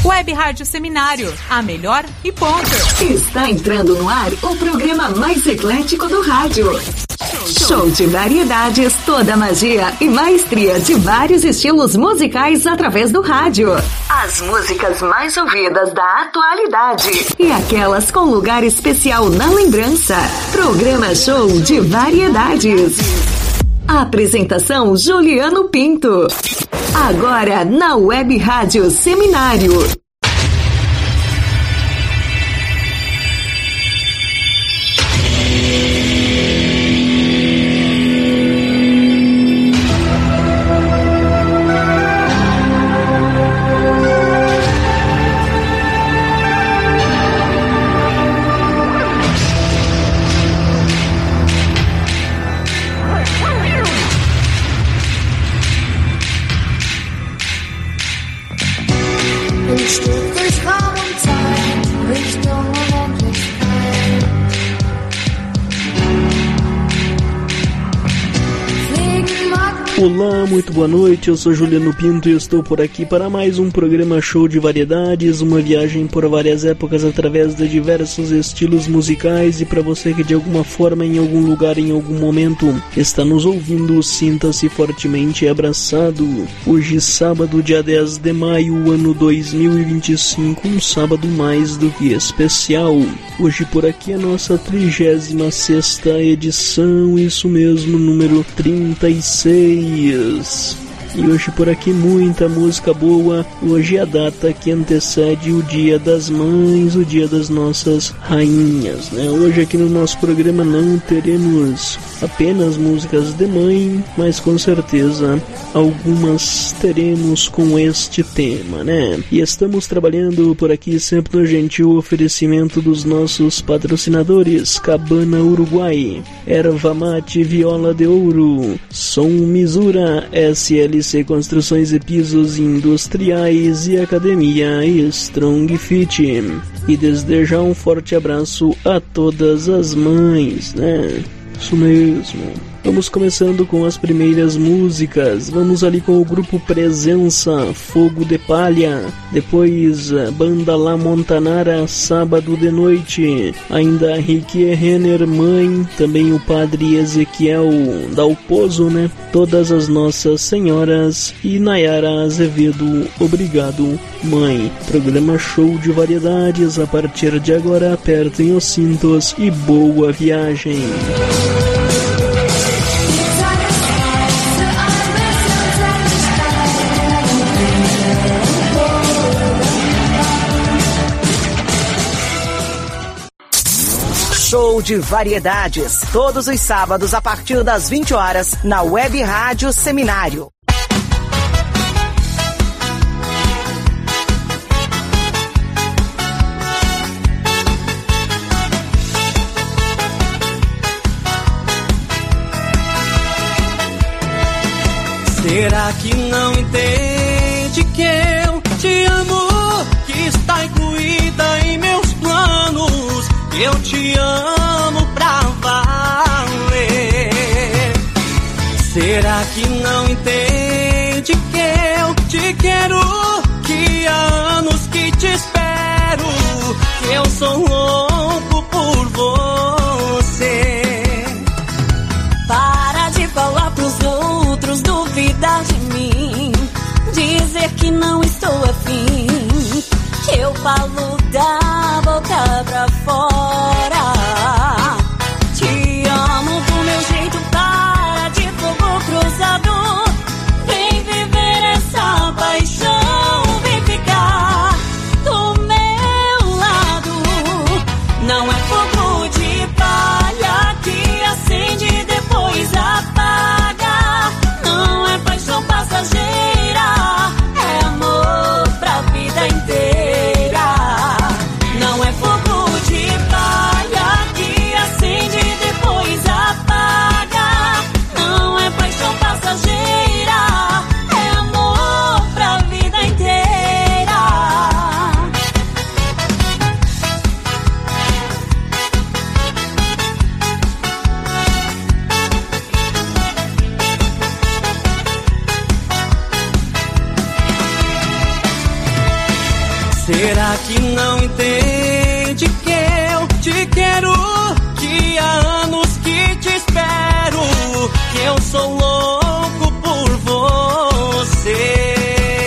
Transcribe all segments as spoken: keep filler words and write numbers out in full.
Web Rádio Seminário, a melhor e ponto. Está entrando no ar o programa mais eclético do rádio. Show de variedades, toda a magia e maestria de vários estilos musicais através do rádio. As músicas mais ouvidas da atualidade e aquelas com lugar especial na lembrança. Programa Show de Variedades. Apresentação Juliano Pinto. Agora na Web Rádio Seminário. Olá, muito boa noite, eu sou Juliano Pinto e estou por aqui para mais um programa Show de Variedades, uma viagem por várias épocas através de diversos estilos musicais. E para você que de alguma forma, em algum lugar, em algum momento está nos ouvindo, sinta-se fortemente abraçado. Hoje, sábado, dia dez de maio, ano dois mil e vinte e cinco, um sábado mais do que especial. Hoje por aqui a nossa trigésima sexta edição, isso mesmo, número trinta e seis. E hoje por aqui muita música boa. Hoje é a data que antecede o Dia das Mães, o Dia das Nossas Rainhas, né? Hoje aqui no nosso programa não teremos apenas músicas de mãe, mas com certeza algumas teremos com este tema, né? E estamos trabalhando por aqui sempre no gentil oferecimento dos nossos patrocinadores: Cabana Uruguai, Erva Mate Viola de Ouro, Som Misura, S L C Construções e Pisos Industriais e Academia Strong Fit. E desde já um forte abraço a todas as mães, né? Isso mesmo. Vamos começando com as primeiras músicas. Vamos ali com o grupo Presença, Fogo de Palha. Depois, Banda La Montanara, Sábado de Noite. Ainda Ricky Renner, Mãe. Também o Padre Ezequiel Dalpozo, né? Todas as Nossas Senhoras. E Nayara Azevedo, Obrigado, Mãe. Programa Show de Variedades. A partir de agora, apertem os cintos e boa viagem. Show de Variedades, todos os sábados a partir das vinte horas, na Web Rádio Seminário. Será que não entende que eu te amo, que está incluída em meus planos? Eu te amo pra valer. Será que não entende que eu te quero, que há anos que te espero, que eu sou louco por você? Para de falar pros outros, duvidar de mim, dizer que não estou afim, que eu falo da boca pra fora. Te amo do meu jeito, para de fogo cruzado. Vem viver essa paixão, vem ficar do meu lado. Não é fogo de palha que acende e depois apaga. Não é paixão passageira, é amor pra vida inteira. Será que não entende que eu te quero? Que há anos que te espero, que eu sou louco por você.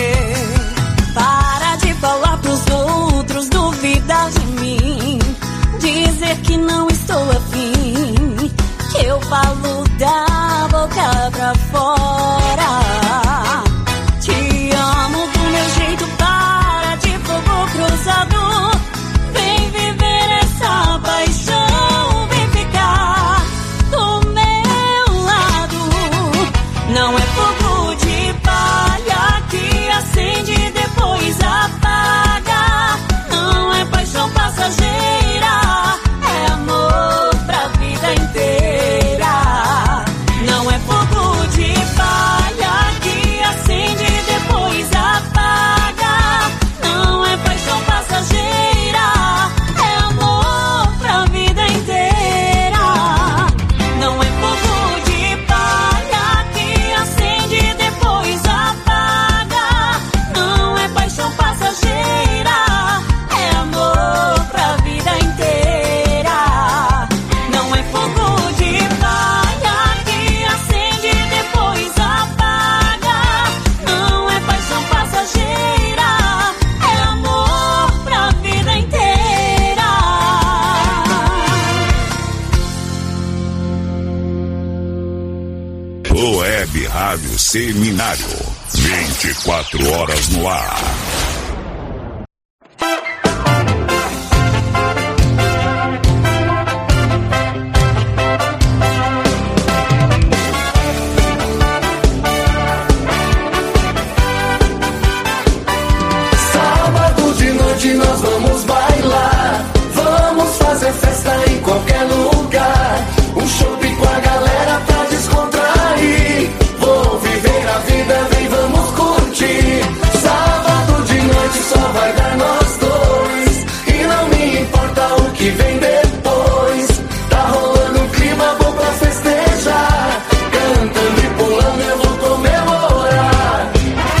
Para de falar pros outros, duvidar de mim, dizer que não estou afim, que eu falo da boca pra fora. Te amo do meu jeito, para de fogo cruzado. Vem viver essa paixão, vem ficar do meu lado. Não é fogo de palha que acende e depois apaga. Não é paixão passageira, é amor pra vida inteira. Não é fogo de palha que acende e depois apaga. Não é paixão passageira, é amor pra vida inteira. Não é fogo de palha que acende e depois apaga. Não é paixão passageira, é amor pra vida inteira. Não é fogo de palha que acende e depois apaga. Não é paixão passageira, é amor pra vida inteira. Web Rádio Seminário, vinte e quatro horas no ar. Sábado de noite nós vamos bailar, vamos fazer festa em qualquer lugar. Um chopp com a galera pra descontrair. Vou viver a vida, vem, vamos curtir. Sábado de noite só vai dar nós dois, e não me importa o que vem depois. Tá rolando um clima bom pra festejar, cantando e pulando eu vou comemorar.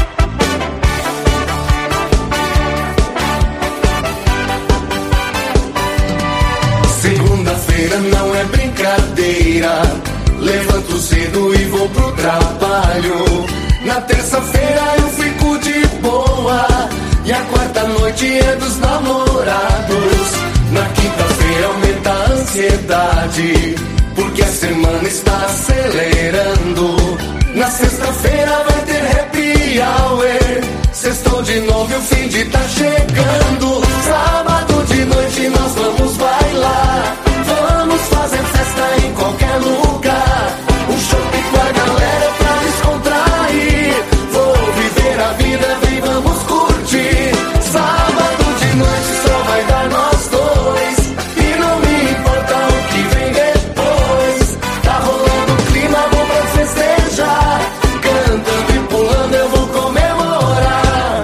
Segunda-feira não é brincadeira, levanto cedo e vou pro trabalho. Na terça-feira eu fico de boa, e a quarta noite é dos namorados. Na quinta-feira aumenta a ansiedade, porque a semana está acelerando. Na sexta-feira vai ter happy hour, sextou de novo e o fim de tá chegando. Sábado de noite nós vamos bailar, vamos fazer festa em qualquer lugar. Um chopp com a galera pra descontrair. Vou viver a vida, vem, vamos curtir. Sábado de noite só vai dar nós dois, e não me importa o que vem depois. Tá rolando um clima bom pra festejar, cantando e pulando eu vou comemorar.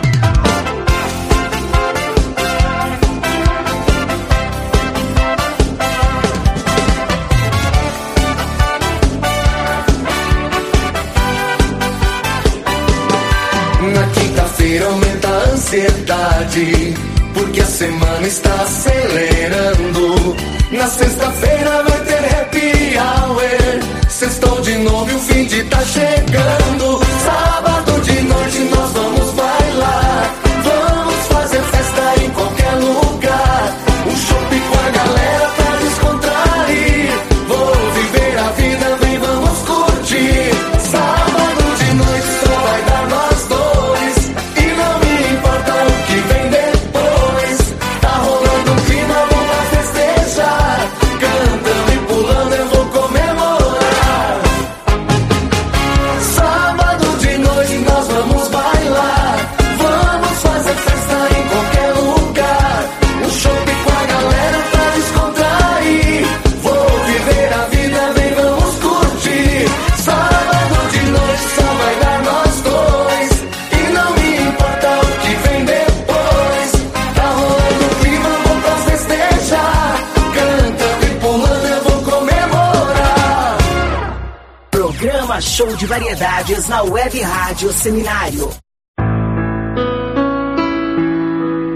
Na quinta-feira aumenta a ansiedade, porque a semana está acelerando. Na sexta-feira vai ter happy hour, sextou de novo e o fim de tá chegando. Sábado de noite nós vamos bailar, vamos fazer festa em qualquer lugar. Um chopp com a galera pra descontrair. Vou viver a vida, vem, vamos curtir. Sábado de noite só vai dar nós dois, e não me importa o que vem depois. Tá rolando um clima bom pra festejar, cantando e pulando eu vou comemorar. Sábado de noite nós vamos bailar, vamos fazer festa em qualquer lugar. Um chopp com a galera pra descontrair. Vou viver a vida, vem, vamos curtir. Sábado de noite só vai dar nós dois, e não me importa o que vem depois. Tá rolando um clima bom pra festejar, cantando e pulando eu vou comemorar. Programa Show de Variedades na Web Rádio Seminário.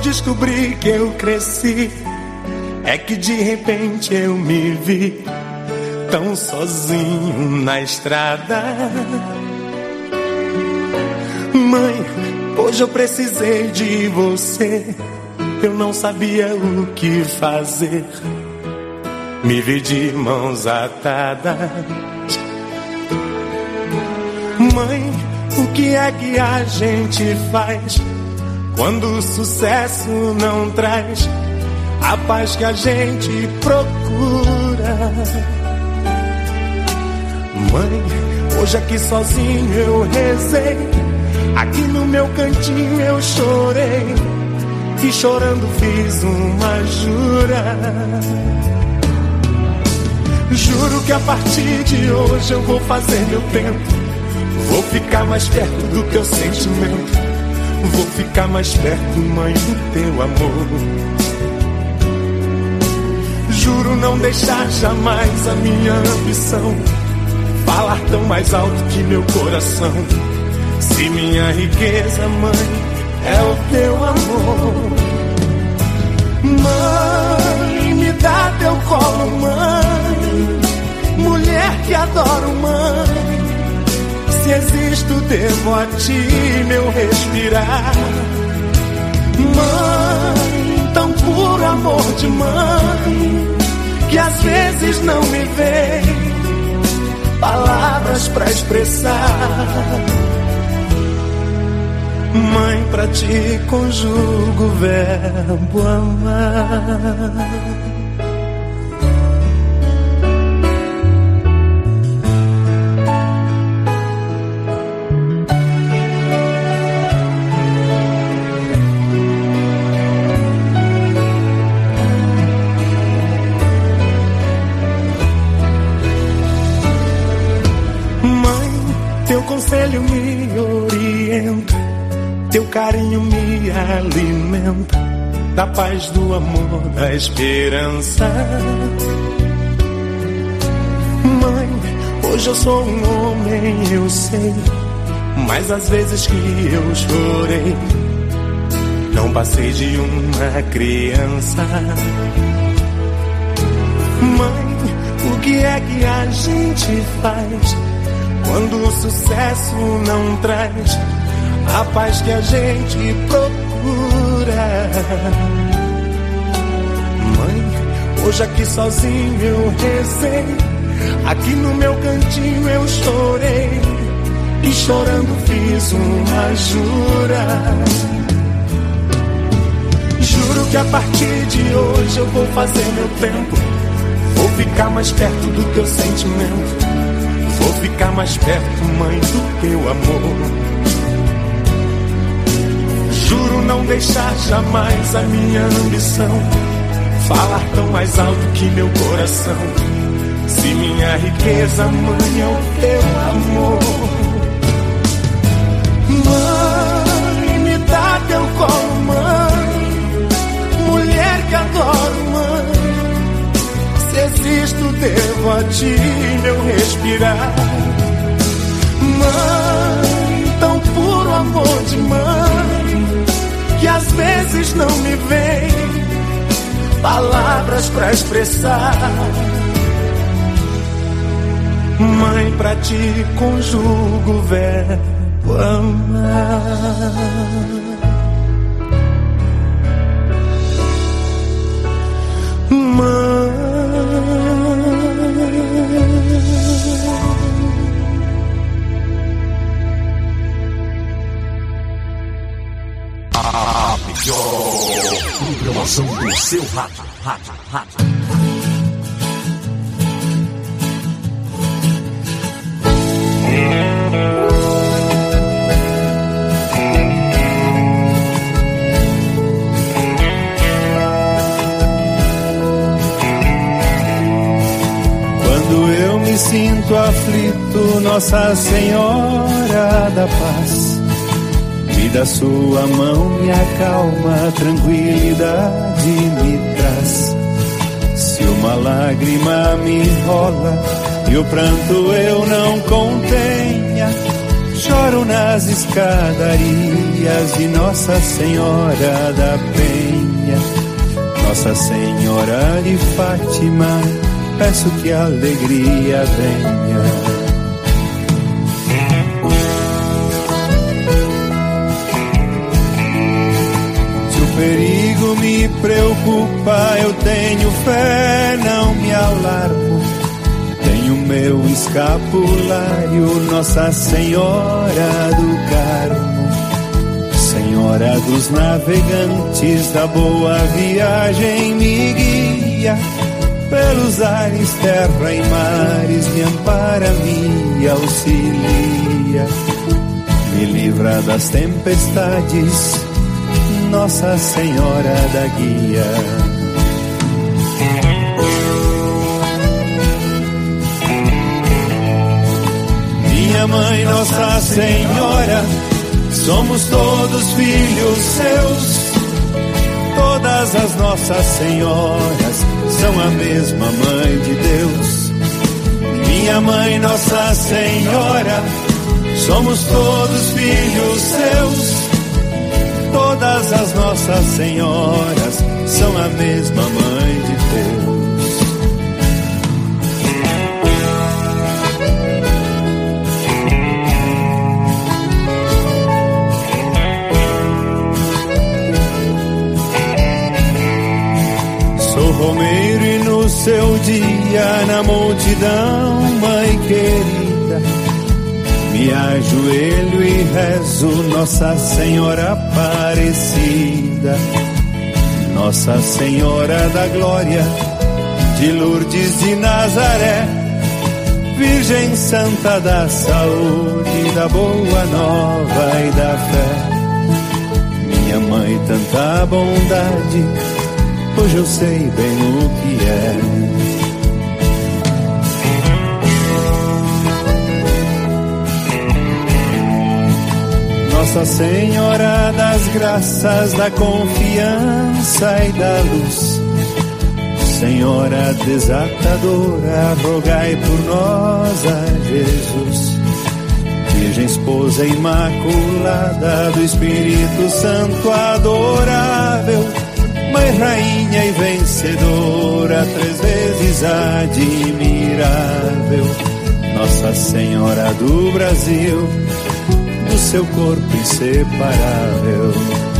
descobri que eu cresci, é que de repente eu me vi tão sozinho na estrada. Mãe, hoje eu precisei de você, eu não sabia o que fazer, me vi de mãos atadas. Mãe, o que é que a gente faz quando o sucesso não traz a paz que a gente procura? Mãe, hoje aqui sozinho eu rezei, aqui no meu cantinho eu chorei, e chorando fiz uma jura. Juro que a partir de hoje eu vou fazer meu tempo, vou ficar mais perto do teu sentimento, vou ficar mais perto, mãe, do teu amor. Juro não deixar jamais a minha ambição falar tão mais alto que meu coração. Se minha riqueza, mãe, é o teu amor. Mãe, me dá teu colo, mãe, mulher que adoro, mãe. Se existo, devo a ti meu respirar. Mãe, tão puro amor de mãe, que às vezes não me vem palavras pra expressar. Mãe, pra ti conjugo o verbo amar. Conselho me orienta, teu carinho me alimenta, da paz, do amor, da esperança. Mãe, hoje eu sou um homem, eu sei, mas às vezes que eu chorei, não passei de uma criança. Mãe, o que é que a gente faz quando o sucesso não traz a paz que a gente procura? Mãe, hoje aqui sozinho eu rezei, aqui no meu cantinho eu chorei, e chorando fiz uma jura. Juro que a partir de hoje eu vou fazer meu tempo, vou ficar mais perto do teu sentimento, vou ficar mais perto, mãe, do teu amor. Juro não deixar jamais a minha ambição falar tão mais alto que meu coração. Se minha riqueza, mãe, é o teu amor. Mãe, me dá teu colo, mãe, mulher que adoro, mãe. Se existo, devo a ti meu respirar. Mãe, tão puro amor de mãe, que às vezes não me vem palavras pra expressar. Mãe, pra ti conjugo o verbo amar. Mãe, a melhor programação do seu rádio, rádio, rádio. Quando eu me sinto aflito, Nossa Senhora da Paz, e da sua mão me acalma, tranquilidade me traz. Se uma lágrima me enrola e o pranto eu não contenha, Choro nas escadarias de Nossa Senhora da Penha, Nossa Senhora de Fátima, peço que a alegria venha. Se o perigo me preocupa, eu tenho fé, não me alarmo. Tenho meu escapulário, Nossa Senhora do Carmo, Senhora dos navegantes, da boa viagem me guia. Pelos ares, terra e mares, me ampara, me auxilia. Me livra das tempestades, Nossa Senhora da Guia. Minha mãe, Nossa Senhora, somos todos filhos seus. Todas as Nossas Senhoras são a mesma Mãe de Deus. Minha mãe, Nossa Senhora, somos todos filhos seus. Todas as Nossas Senhoras são a mesma Mãe de Deus. Sou romeiro e no seu dia, na multidão, Mãe querida, me ajoelho e rezo, Nossa Senhora Aparecida, Nossa Senhora da Glória, de Lourdes de Nazaré, Virgem Santa da Saúde, da Boa Nova e da Fé. Minha mãe, tanta bondade, hoje eu sei bem o que é. Nossa Senhora das Graças, da confiança e da luz, Senhora desatadora, rogai por nós a Jesus. Virgem Esposa Imaculada do Espírito Santo adorável, Mãe, Rainha e vencedora, três vezes admirável, Nossa Senhora do Brasil, do seu corpo inseparável.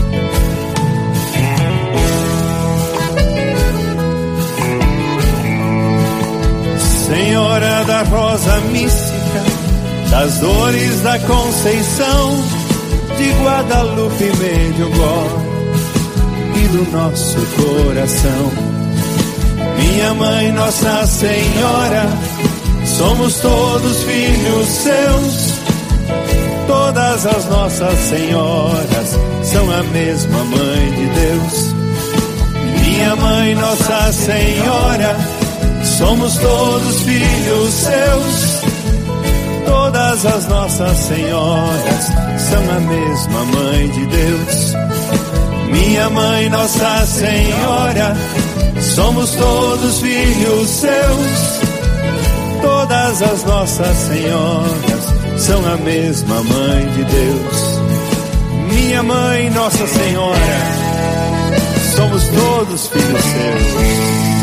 Senhora da Rosa Mística, das Dores da Conceição, de Guadalupe e Medjugorje e do nosso coração. Minha mãe, Nossa Senhora, somos todos filhos seus. Todas as Nossas Senhoras são a mesma Mãe de Deus. Minha mãe, Nossa Senhora, somos todos filhos seus. Todas as Nossas Senhoras são a mesma Mãe de Deus. Minha mãe, Nossa Senhora, somos todos filhos seus. Todas as Nossas Senhoras são a mesma Mãe de Deus. Minha mãe, Nossa Senhora, somos todos filhos seus.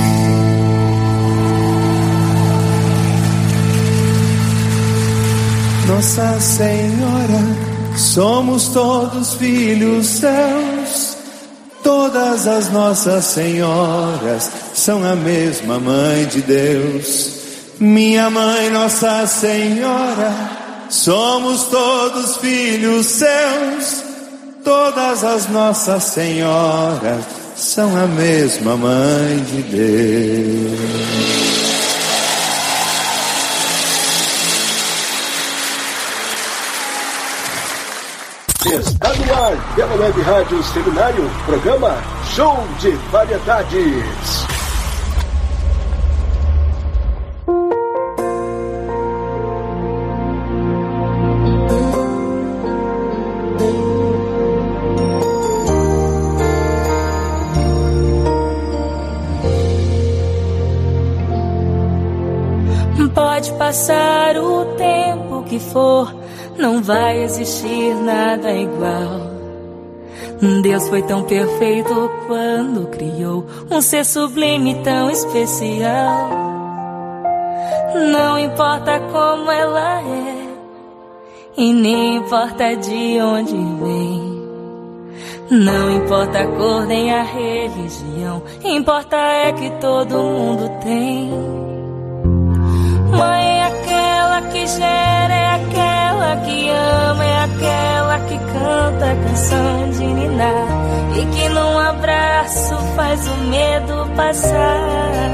Nossa Senhora, somos todos filhos seus. Todas as Nossas Senhoras são a mesma Mãe de Deus. Minha mãe, Nossa Senhora, somos todos filhos seus. Todas as Nossas Senhoras são a mesma Mãe de Deus. Está no ar, pela Web Rádio Seminário, programa Show de Variedades. Pode passar o tempo que for, não vai existir nada igual. Deus foi tão perfeito quando criou um ser sublime tão especial. Não importa como ela é, e nem importa de onde vem. Não importa a cor nem a religião, importa é que todo mundo tem. Mãe é aquela que gera, é aquela que ama, é aquela que canta a canção de ninar e que num abraço faz o medo passar.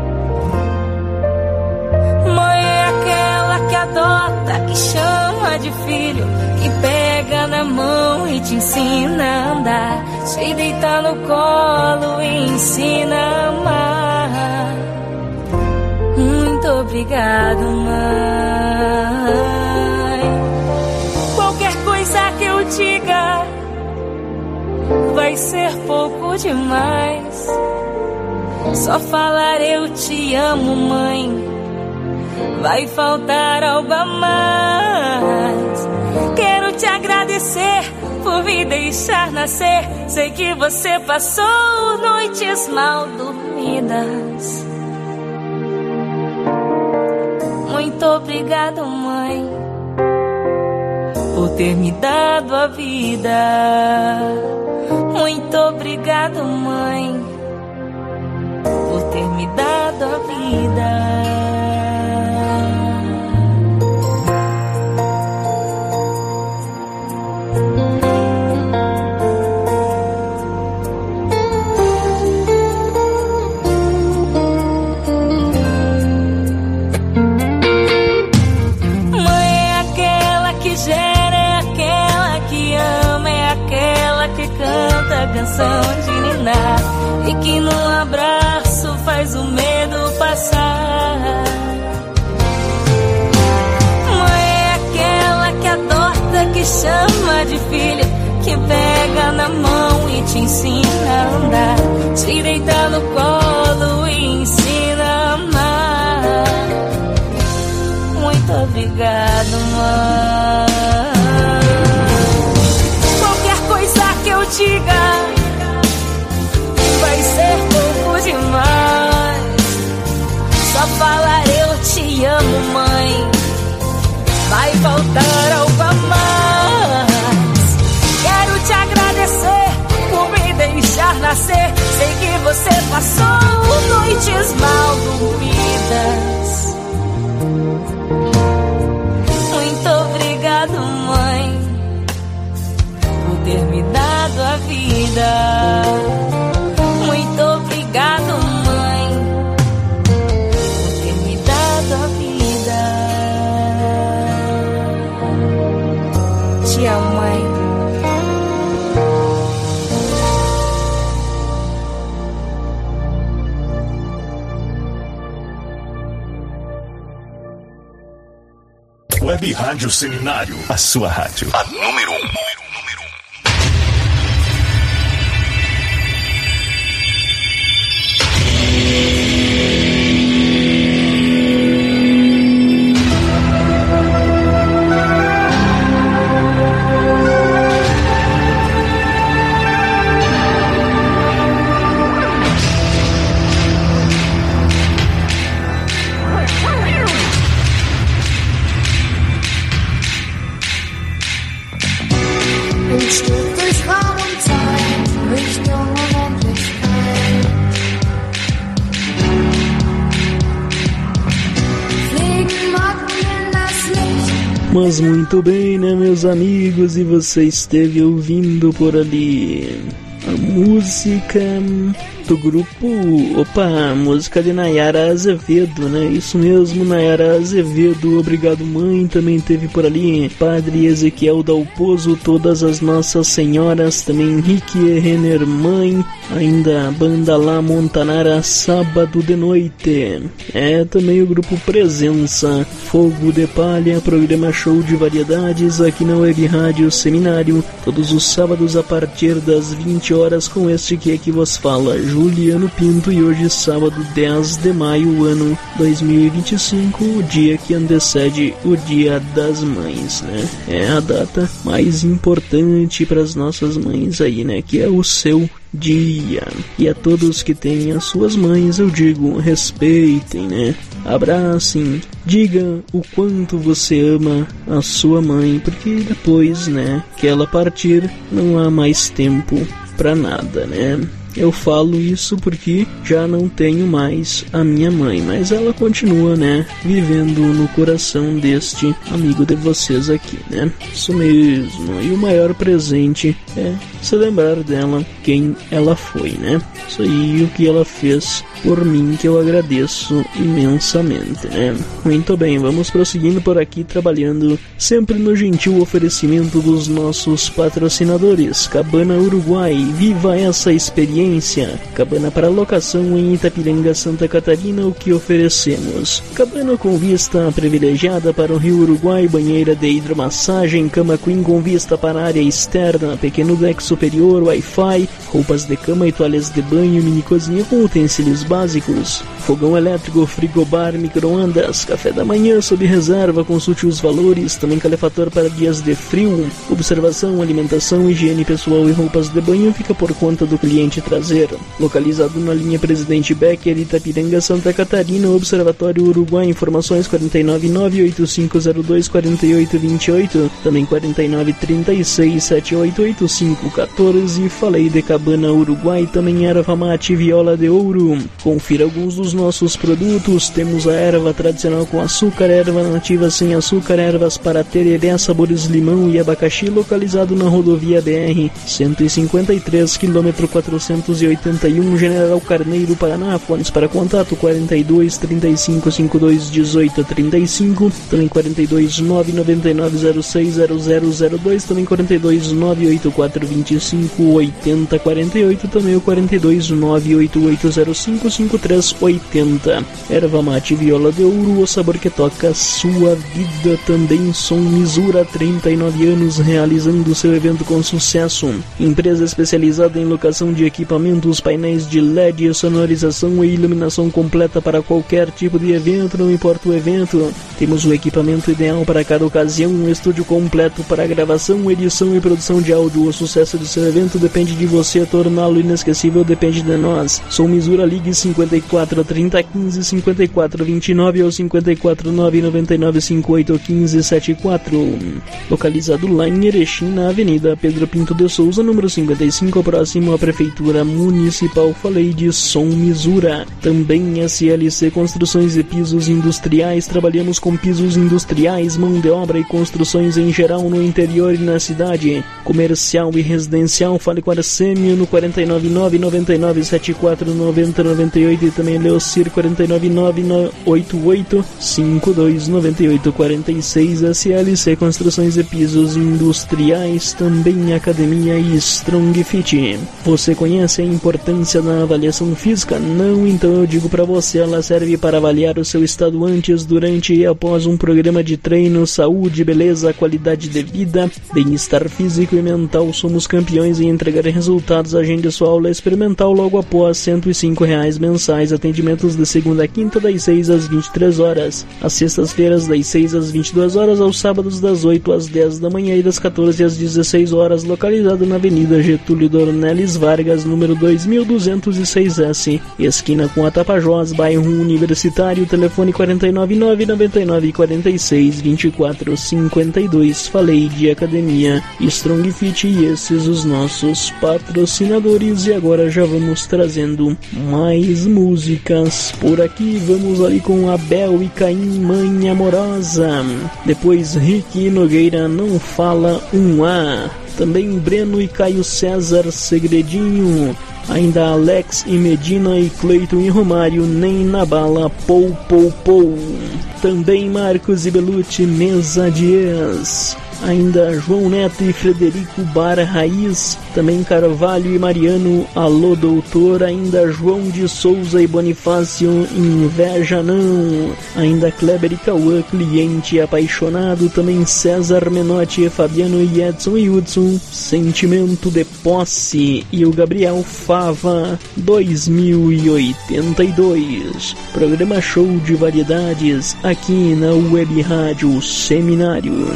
Mãe é aquela que adota, que chama de filho, que pega na mão e te ensina a andar, te deita no colo e ensina a amar. Muito obrigado, mãe. Qualquer coisa que eu diga vai ser pouco demais. Só falar eu te amo, mãe, vai faltar algo a mais. Quero te agradecer por me deixar nascer. Sei que você passou noites mal dormidas. Muito obrigado, mãe, por ter me dado a vida. Muito obrigado, mãe, por ter me dado a vida. Canção de ninar e que num abraço faz o medo passar. Mãe é aquela que adota, que chama de filha, que pega na mão e te ensina a andar, te deita no colo e ensina a amar. Muito obrigado, mãe. Qualquer coisa que eu diga vai ser pouco demais. Só falar eu te amo, mãe, vai faltar algo a mais. Quero te agradecer por me deixar nascer. Sei que você passou noites mal dormidas. Muito obrigado, mãe, por ter me dado a vida. Muito obrigado, mãe, por ter me dado a vida. Te amo, mãe. Web Rádio Seminário, a sua rádio. A número um. Mas muito bem, né, meus amigos? E você esteve ouvindo por ali a música do grupo, opa, música de Nayara Azevedo, né? Isso mesmo, Nayara Azevedo, obrigado, mãe. Também teve por ali Padre Ezequiel Dalpozo, Todas as Nossas Senhoras, também Henrique Renner, mãe. Ainda a banda La Montanara, Sábado de Noite. É também o grupo Presença, Fogo de Palha, programa Show de Variedades aqui na Web Rádio Seminário, todos os sábados a partir das vinte horas, com este que aqui vos fala, Juliano Pinto e hoje sábado dez de maio, ano dois mil e vinte e cinco, o dia que antecede o Dia das Mães, né? É a data mais importante para as nossas mães aí, né? Que é o seu dia. E a todos que têm as suas mães eu digo, respeitem, né? Abracem, diga o quanto você ama a sua mãe, porque depois, né, que ela partir, não há mais tempo pra nada, né? Eu falo isso porque já não tenho mais a minha mãe, mas ela continua, né, vivendo no coração deste amigo de vocês aqui, né? Isso mesmo. E o maior presente é se lembrar dela, quem ela foi, né? Isso aí, o que ela fez por mim, que eu agradeço imensamente, né? Muito bem, vamos prosseguindo por aqui, trabalhando sempre no gentil oferecimento dos nossos patrocinadores. Cabana Uruguai, viva essa experiência. Cabana para locação em Itapiranga, Santa Catarina, o que oferecemos? Cabana com vista privilegiada para o Rio Uruguai, banheira de hidromassagem, cama queen com vista para a área externa, pequeno deck superior, Wi-Fi, roupas de cama e toalhas de banho, mini cozinha com utensílios básicos, fogão elétrico, frigobar, micro-ondas, café da manhã sob reserva, consulte os valores, também calefator para dias de frio, observação, alimentação, higiene pessoal e roupas de banho fica por conta do cliente trazer. Localizado na linha Presidente Becker, Itapiranga, Santa Catarina, Observatório Uruguai, informações quatro nove nove, oito cinco zero dois, quatro oito dois oito, também quatro nove três seis, sete oito oito cinco um quatro. Falei de Cabana Uruguai, também erva mate viola de ouro. Confira alguns dos nossos produtos. Temos a erva tradicional com açúcar, erva nativa sem açúcar, ervas para tereré, sabores limão e abacaxi, localizado na rodovia B R cento e cinquenta e três, quilômetro quatrocentos e oitenta e um, General Carneiro, Paraná. Fones para contato quatro dois, três cinco, cinquenta e dois, dezoito, trinta e cinco, também quatro dois nove, nove nove zero seis, zero zero zero dois, também quatro dois nove, oito quatro dois cinco, oito zero quatro oito, também o quatro dois nove, oito oito zero cinco, cinco três oito zero. Erva mate viola de ouro, o sabor que toca sua vida. Também Som Misura, trinta e nove anos realizando seu evento com sucesso. Empresa especializada em locação de equipamentos, painéis de L E D, sonorização e iluminação completa para qualquer tipo de evento, não importa o evento. Temos o equipamento ideal para cada ocasião, um estúdio completo para gravação, edição e produção de áudio. O sucesso de seu evento depende de você, torná-lo inesquecível depende de nós. Som Misura, ligue cinquenta e quatro, trinta, quinze, cinquenta e quatro, vinte e nove ou cinquenta e quatro, nove nove nove, cinquenta e oito, quinze, setenta e quatro. Localizado lá em Erechim, na Avenida Pedro Pinto de Souza, número cinquenta e cinco, próximo à Prefeitura Municipal. Falei de Som Misura. Também S L C Construções e Pisos Industriais. Trabalhamos com pisos industriais, mão de obra e construções em geral no interior e na cidade. Comercial e residencial. Fale com Arcêmio no quatro nove nove, nove nove sete quatro, nove zero nove oito e também Leocir quatro nove nove, oito oito cinco dois, nove oito quatro seis. S L C Construções e Pisos Industriais. Também Academia Strong Fit. Você conhece a importância da avaliação física? Não? Então eu digo para você, ela serve para avaliar o seu estado antes, durante e após um programa de treino, saúde, beleza, qualidade de vida, bem-estar físico e mental. Somos campeões em entregar resultados. Agende sua aula experimental logo após cento e cinco reais mensais. Atendimentos de segunda a quinta das seis às vinte e três horas, às sextas-feiras das seis às vinte e duas horas, aos sábados das oito às dez da manhã e das quatorze às dezesseis horas. Localizado na Avenida Getúlio Dornelles Vargas, número dois mil duzentos e seis S, esquina com a Tapajós, bairro Universitário. Telefone quatro nove nove, nove nove quatro seis, vinte e quatro cinquenta e dois. Falei de Academia Strong Fit e esses os nossos patrocinadores. E agora já vamos trazendo mais músicas por aqui. Vamos ali com Abel e Caim, Mãe Amorosa. Depois Rick Nogueira, Não Fala um A. Também Breno e Caio César, Segredinho. Ainda Alex e Medina e Cleiton e Romário, Nem na Bala, Pou Pou Pou. Também Marcos e Belucci, Mesa de Ex. ainda João Neto e Frederico Bar Raiz, também Carvalho e Mariano, alô doutor, ainda João de Souza e Bonifácio, inveja não, ainda Kleber e Cauã, cliente apaixonado, também César Menotti, Fabiano e Edson e Hudson, sentimento de posse, e o Gabriel Fava, dois mil e oitenta e dois, programa Show de Variedades, aqui na Web Rádio Seminário.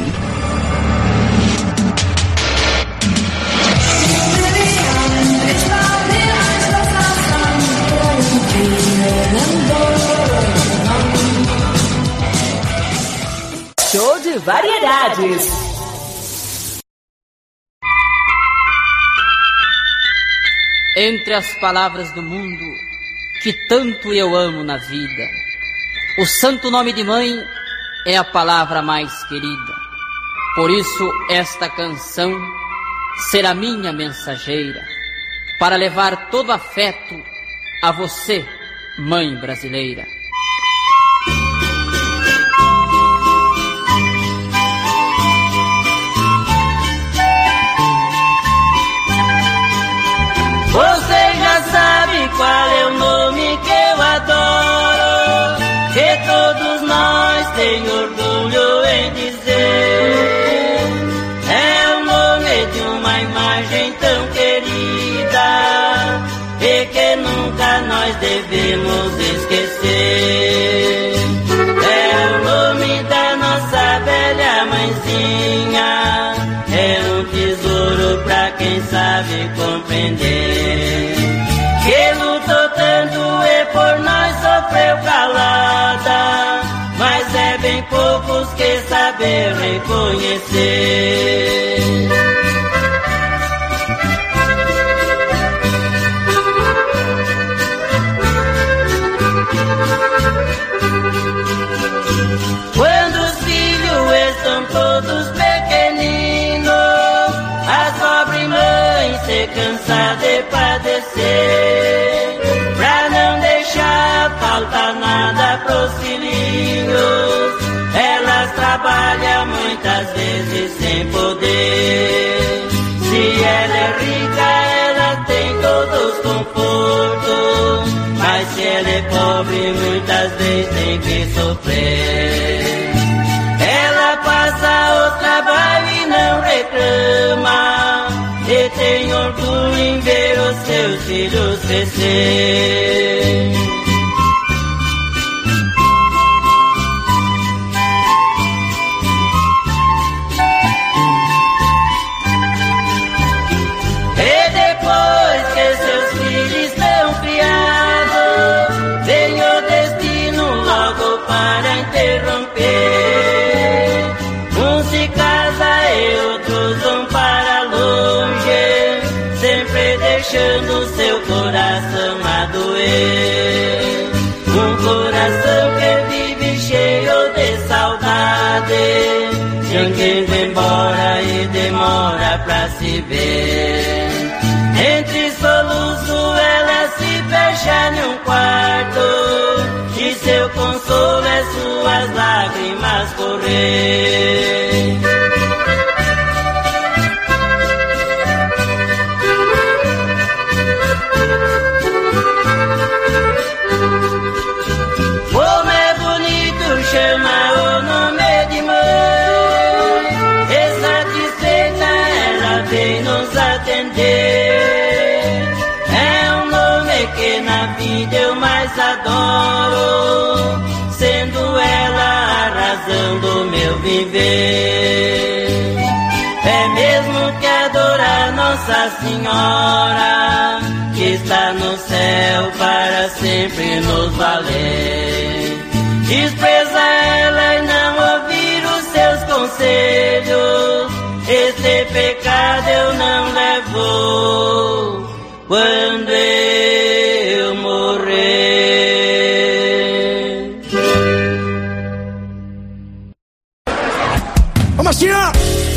Show de Variedades. Entre as palavras do mundo que tanto eu amo na vida, o santo nome de mãe é a palavra mais querida. Por isso esta canção será minha mensageira, para levar todo afeto a você, mãe brasileira. Você já sabe qual é o nome que eu adoro, que todos nós tem orgulho em dizer. É o nome de uma imagem tão querida e que nunca nós devemos esquecer. É o nome da nossa velha mãezinha, é um tesouro pra quem sabe compreender. Que lutou tanto e por nós sofreu calada, mas é bem poucos que sabem reconhecer. Quando os filhos estão todos pequeninos, a pobre mãe se cansa de padecer, pra não deixar faltar nada pros filhinhos. Elas trabalham muitas vezes sem poder. Se ela é rica, ela tem todos os confortos, mas se ela é pobre, muitas vezes tem que sofrer. Ela passa o trabalho e não reclama, e tem orgulho em ver os seus filhos crescer. E depois que seus filhos estão criados, vem o destino logo para interromper. Um se casa e outros vão para longe, sempre deixando seu coração a doer. Um coração que vive cheio de saudade, chegando embora e demora pra se ver. Entre soluço ela se fecha num quarto, e seu consolo é suas lágrimas correr. Como é bonito chamar o nome de mãe, e satisfeita ela vem nos atender. É um nome que na vida eu mais adoro, sendo ela a razão do meu viver. É mesmo que adorar Nossa Senhora, que está no céu para sempre nos valer. Despreza ela e não ouvir os seus conselhos, esse pecado eu não levo quando eu morrer. Ô Marcinho!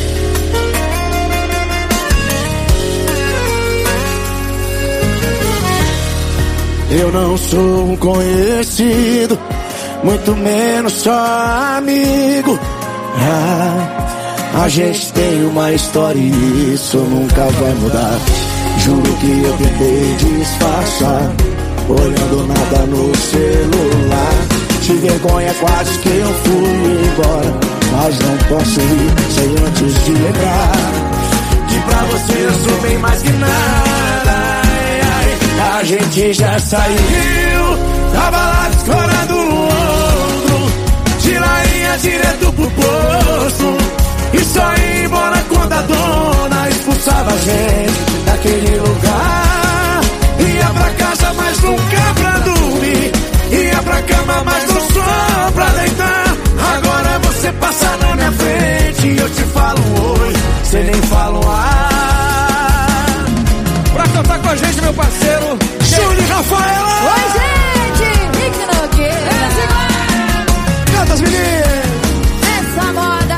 Eu não sou um conhecido, muito menos só amigo. Ah, A gente tem uma história e isso nunca vai mudar. Juro que eu tentei disfarçar, olhando nada no celular. De vergonha quase que eu fui embora, mas não posso ir sem antes de lembrar que pra você eu sou bem mais que nada. Ai, ai. A gente já saiu, tava lá escorando um outro, de lá ia direto pro posto, e só ia embora quando a dona expulsava a gente daquele lugar. Ia pra casa, mas nunca pra dormir, ia pra cama, mas não só pra deitar. Agora você passa na minha frente e eu te falo oi, cê nem fala um ah. Pra cantar com a gente, meu parceiro Júlio Rafaela. Oi, gente, Rick Nogueira. Canta as meninas. Essa moda.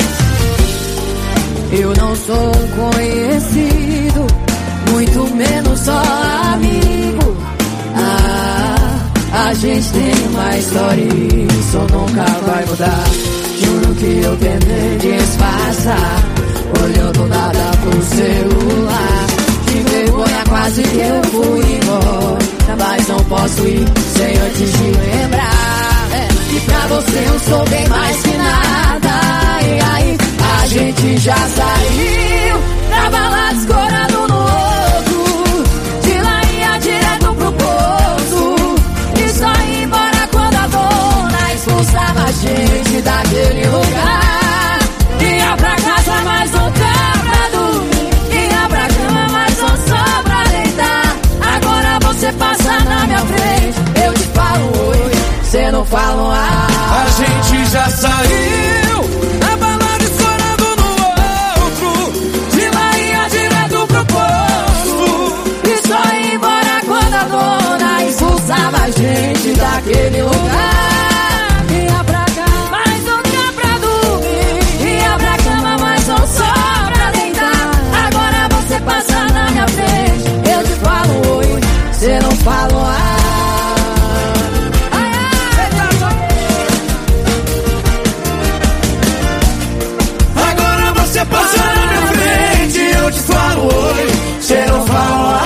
Eu não sou um conhecido, muito menos só amigo. Ah, a gente tem uma história e isso nunca vai mudar. Juro que eu tentei disfarçar, olhando nada pro celular. De vergonha quase que eu fui embora, mas não posso ir sem antes de lembrar é, que pra você eu sou bem mais que nada. E aí, a gente já saiu, tava lá escorando no outro, de lá ia direto pro poço, e só ia embora quando a dona expulsava a gente daquele lugar. Ia pra casa, mas nunca pra dormir, ia pra cama, mas não só pra deitar. Agora você passa na minha frente, eu te falo oi, cê não fala um ah. A gente já saiu, a balada escorando no outro, de lá ia direto pro posto, e só ia embora quando a dona expulsava a gente daquele lugar. Ia pra cama, mas nunca pra dormir, ia pra cama, mas não só pra deitar. Agora você passa na minha frente, eu te falo oi, cê não fala um ah. Você passa na minha frente, eu te falo oi, cê não fala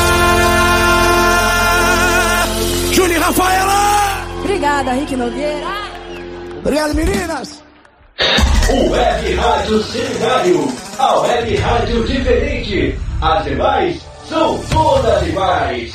ah. Júlio Rafaela. Obrigada, Rick Nogueira. Obrigado, meninas. O Web Rádio Seminário, a Web Rádio diferente. As demais são todas iguais.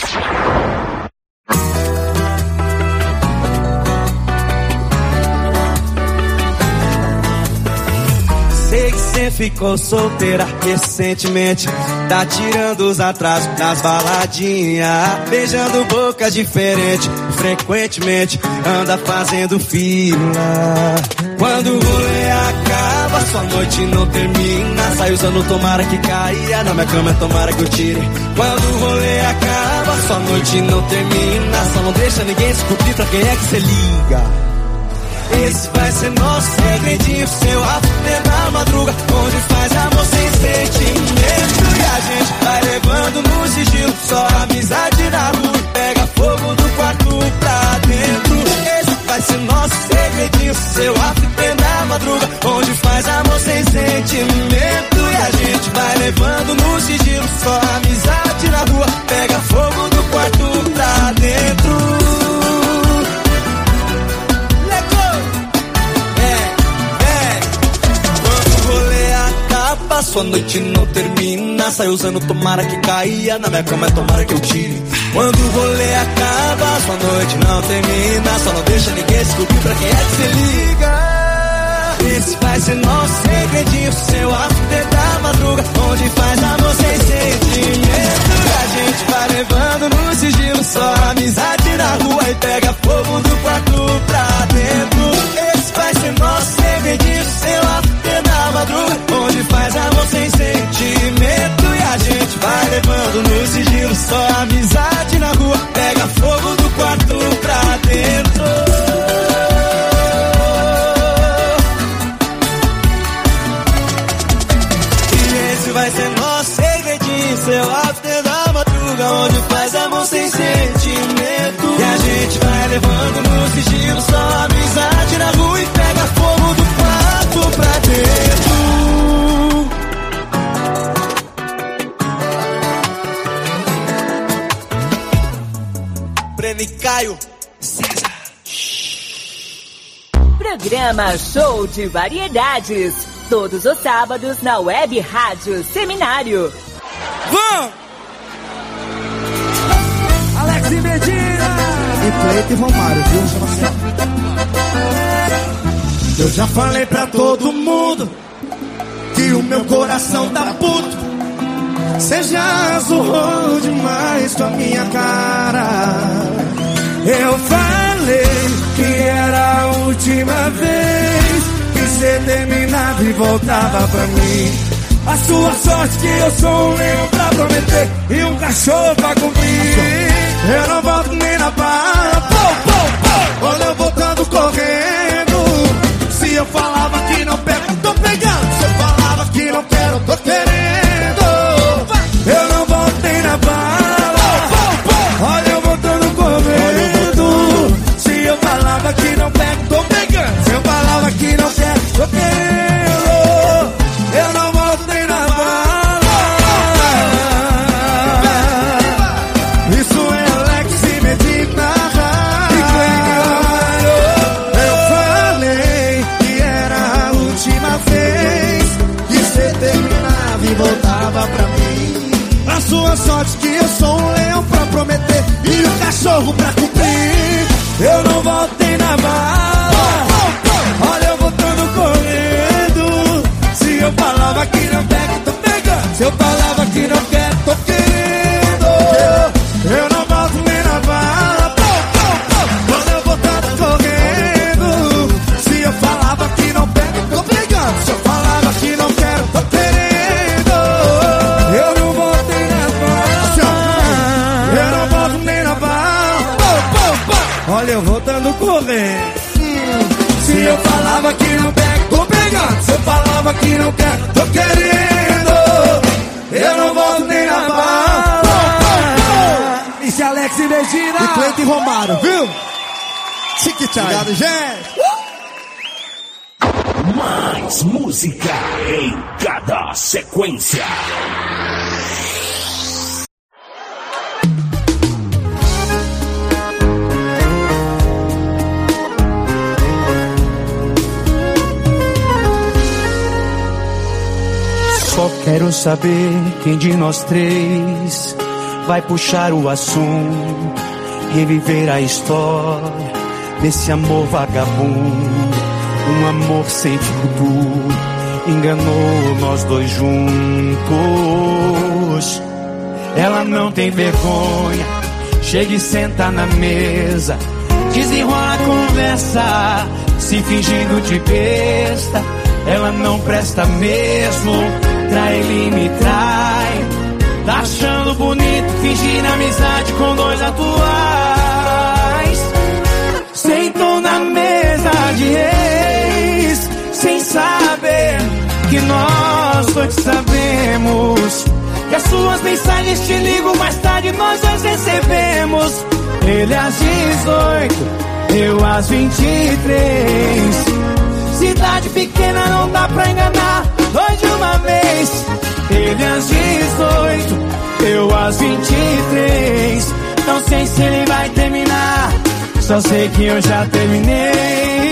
Sei que cê ficou solteira recentemente, tá tirando os atrasos nas baladinhas, beijando boca diferente, frequentemente anda fazendo fila. Quando o rolê acaba, sua noite não termina, sai usando tomara que caia, na minha cama é tomara que eu tire. Quando o rolê acaba, sua noite não termina, só não deixa ninguém descobrir pra quem é que cê liga. Esse vai ser nosso segredinho, seu after na madruga, onde faz amor sem sentimento. E a gente vai levando no sigilo, só amizade na rua, pega fogo do quarto pra dentro. Esse vai ser nosso segredinho, seu after na madruga, onde faz amor sem sentimento. E a gente vai levando no sigilo, só amizade na rua, pega fogo do quarto pra dentro. Sua noite não termina, sai usando tomara que caia, na minha cama é tomara que eu tire. Quando o rolê acaba, sua noite não termina, só não deixa ninguém descobrir pra quem é que cê liga. Esse vai ser nosso segredinho, seu after da madruga, onde faz amor sem sentimento. A gente vai levando no sigilo, só amizade na rua, e pega fogo do quarto pra dentro. Esse vai ser nosso segredinho, seu after da madruga, onde faz amor sem sentimento. E a gente vai levando no sigilo, só amizade na rua, pega fogo do quarto pra dentro. Vai ser nosso segredinho, seu after da madruga, onde faz amor sem sentimento. E a gente vai levando no sigilo, só amizade na rua, e pega fogo do quarto pra dentro. velho. Programa Show de Variedades. Todos os sábados na Web Rádio Seminário. Vamos! Alex e Medina! E Cleito e Romário, viu? Eu já falei pra todo mundo que o meu coração tá puto. Cê já zoou demais com a minha cara. Eu falei que era a última vez que cê terminava e voltava pra mim. A sua sorte que eu sou um leão pra prometer e um cachorro pra cumprir. Eu não volto nem na bala, pô, pô, pô. Olha eu voltando correndo. Se eu falava que não pego, tô pegando. Se eu falava que não quero, tô querendo. Eu não volto nem na bala, pô, pô. Olha eu voltando correndo. Se eu falava que não pego, tô pegando. Se eu falava que não quero, tô querendo. Eu não volto nem na bala. Isso é Alex e Medina. Eu falei que era a última vez que cê terminava e voltava pra mim. A sua sorte que eu sou um leão pra prometer e um cachorro pra cumprir. Eu não voltei na bala. Olha eu voltando correndo. Se eu falava que não pego, tô pegando. Se eu falava que não quero, tô querendo. Eu não volto nem na bala. Olha eu voltando correndo. Se eu falava que não pego, tô pegando. Se eu falava que não quero, tô querendo. Eu não volto nem na bala. Eu não volto nem na bala. Olha eu voltando correndo. Se eu falava que não pego, tô pegando. Se eu falava que não quero, tô querendo. Eu não volto nem na bala. Isso é Alex e Medina. E Cleito e Romário, viu? Tic-tac. Obrigado, gente. Mais música em cada sequência. Só quero saber quem de nós três vai puxar o assunto, reviver a história desse amor vagabundo. Um amor sem futuro enganou nós dois juntos. Ela não tem vergonha, chega e senta na mesa, desenrola a conversa, se fingindo de besta. Ela não presta mesmo, trai ele me trai. Tá achando bonito fingir amizade com dois atuais. Sentou na mesa de ex, sem saber que nós dois sabemos que as suas mensagens te ligam, mais tarde nós dois recebemos. Ele às dezoito, eu às vinte e três. Cidade pequena não dá pra enganar dois de uma vez. Ele às dezoito, eu às vinte e três. Não sei se ele vai terminar, só sei que eu já terminei.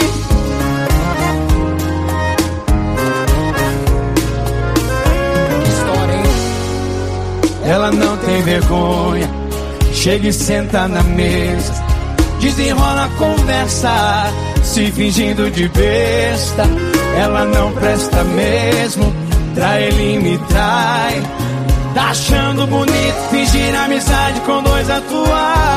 História, hein? Ela não tem vergonha, chega e senta na mesa, desenrola a conversa, se fingindo de besta. Ela não presta mesmo, trai ele me trai. Tá achando bonito fingir amizade com dois atuais.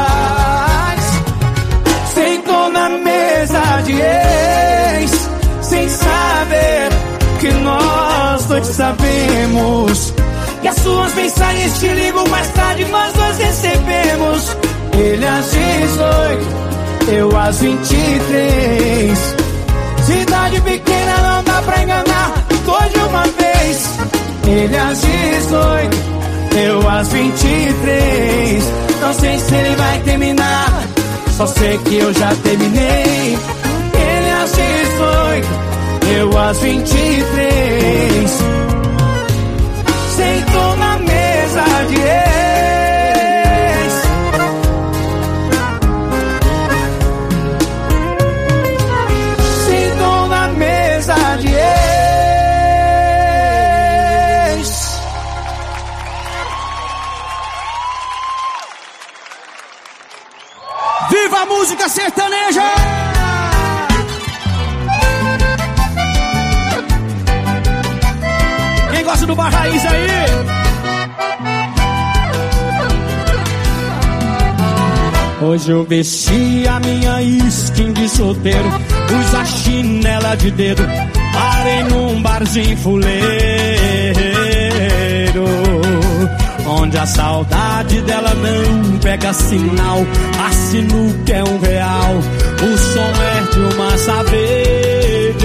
Sentou na mesa de ex, sem saber que nós dois sabemos que as suas mensagens te ligam, mais tarde nós dois recebemos. Ele às dezoito, eu às vinte e três. Cidade pequena não dá pra enganar dois de uma vez. Ele às dezoito, eu às vinte e três. Não sei se ele vai terminar, só sei que eu já terminei. Ele às dezoito, eu às vinte e três. Sentou na mesa de ex. nova música sertaneja. Quem gosta do Bar Raiz aí? Hoje eu vesti a minha skin de solteiro, pus a chinela de dedo, parei num barzinho fuleiro, onde a saudade dela não pega sinal. A sinuca é um real, o som é de um massaveiro.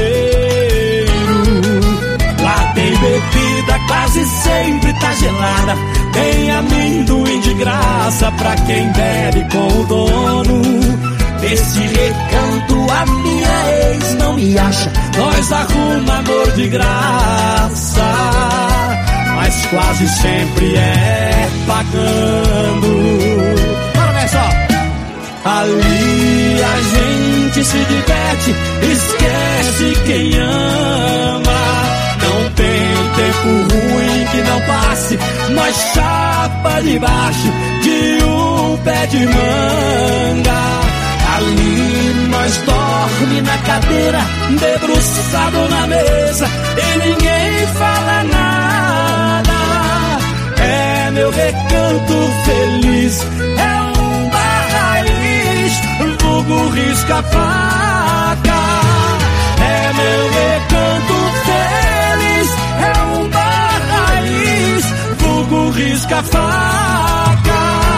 Lá tem bebida, quase sempre tá gelada, tem amendoim de graça pra quem bebe com o dono. Desse recanto a minha ex não me acha, nós arruma amor de graça, mas quase sempre é pagando. Bora ver só. Ali a gente se diverte, esquece quem ama. Não tem tempo ruim que não passe, nós chapa debaixo de um pé de manga. Ali nós dorme na cadeira, debruçado na mesa, e ninguém fala nada. É meu recanto feliz, é um bar raiz, vulgo risca-faca. É meu recanto feliz, é um bar raiz, vulgo risca-faca.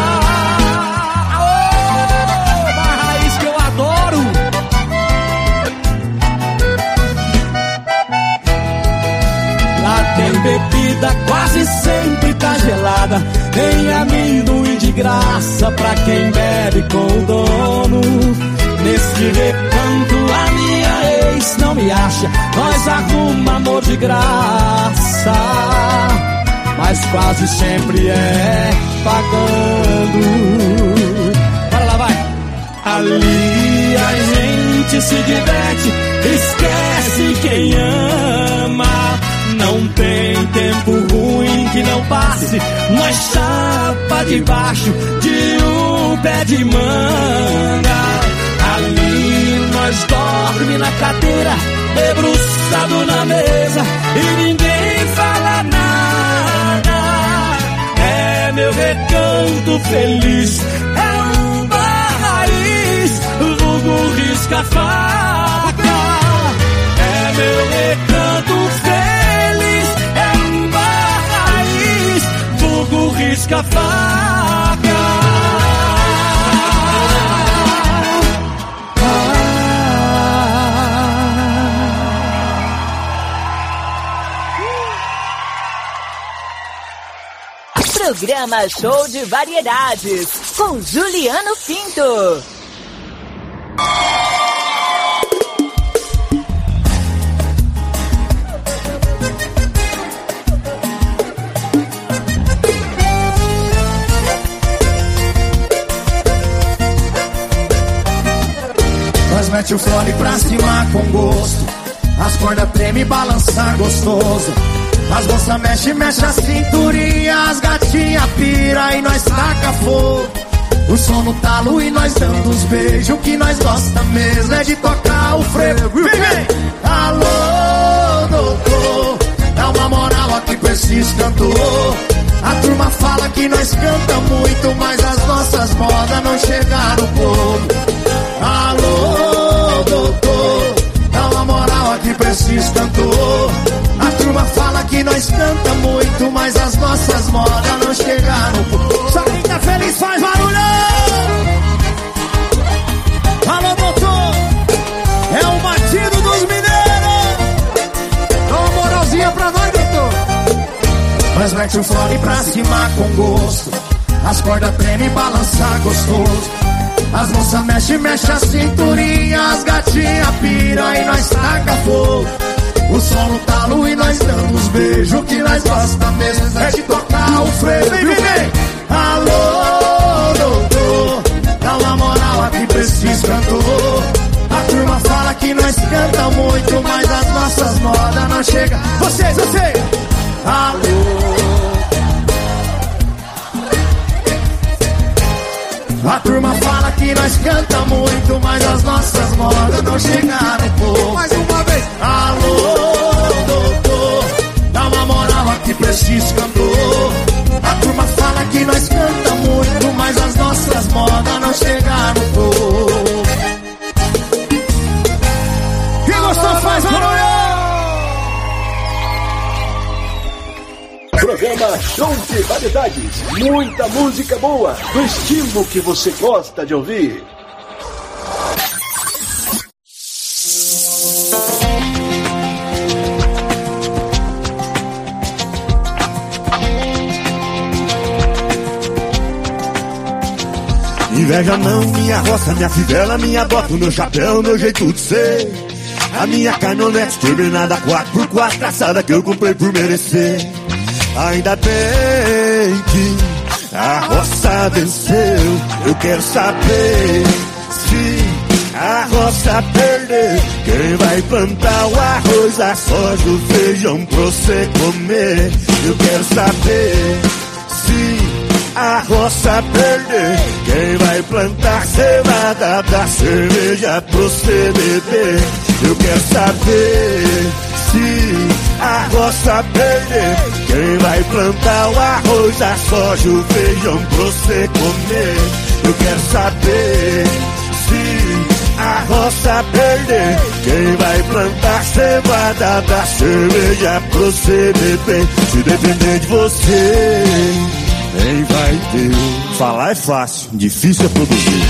Bebida quase sempre tá gelada, tem amendoim de graça pra quem bebe com o dono. Nesse recanto a minha ex não me acha, nós arruma amor de graça, mas quase sempre é pagando. Bora lá, vai! Ali a gente se diverte, esquece quem ama. Não tem tempo ruim que não passe, nós chapa debaixo de um pé de manga. Ali nós dorme na cadeira, debruçado na mesa, e ninguém fala nada. É meu recanto feliz, é um bar raiz, vulgo risca-faca. É meu recanto feliz, risca-faca. Programa Show de Variedades com Juliano Pinto. Mete o fone pra cima com gosto, as cordas treme e balança gostoso. As moças mexe, mexe a cinturinha, as gatinha pira e nós taca fogo. O som no talo e nós dando os beijos, que nós gosta mesmo é de tocar o frevo. Vem! Alô, doutor, dá uma moral aqui pra esses cantor. A turma fala que nós canta muito, mas as nossas modas não chegaram no povo. Alô, doutor, dá uma moral aqui pra esses cantor. A turma fala que nós canta muito, mas as nossas modas não chegaram. Só quem tá feliz faz barulho. Alô, doutor, é o batido dos mineiros. Dá uma moralzinha pra nós, doutor. Mas mete o fone pra cima com gosto, as cordas treme e balança gostoso. As moças mexe, mexe a cinturinha, as gatinha pira e nós taca fogo. O som no talo e nós dando os beijos, que nós gosta mesmo é de tocar o freio. Vem, vem, vem! Alô, doutor, dá uma moral aqui pra esses cantor. A turma fala que nós canta muito, mas as nossas modas não chegam. Vocês, vocês! Alô, a turma fala que nós canta muito, mas as nossas modas não chegaram, pô. Mais uma vez. Alô, doutor, dá uma moral aqui pra esses cantor. A turma fala que nós canta muito, mas as nossas modas não chegaram, pô. Quem gostou faz barulho! Programa Show de Variedades. Muita música boa, do estilo que você gosta de ouvir. Inveja não, minha roça, minha fivela, minha bota, meu chapéu, meu jeito de ser. A minha caminhonete turbinada quatro por quatro, traçada que eu comprei por merecer. Ainda bem que a roça venceu. Eu quero saber se a roça perder, quem vai plantar o arroz, a soja, o feijão pra você comer. Eu quero saber se a roça perder, quem vai plantar cevada da cerveja pra você beber. Eu quero saber se a roça perder, quem vai plantar o arroz, a soja, o feijão pra você comer. Eu quero saber se a roça perder, quem vai plantar cevada da cerveja pra você beber. Se depender de você, quem vai ter? Falar é fácil, difícil é produzir.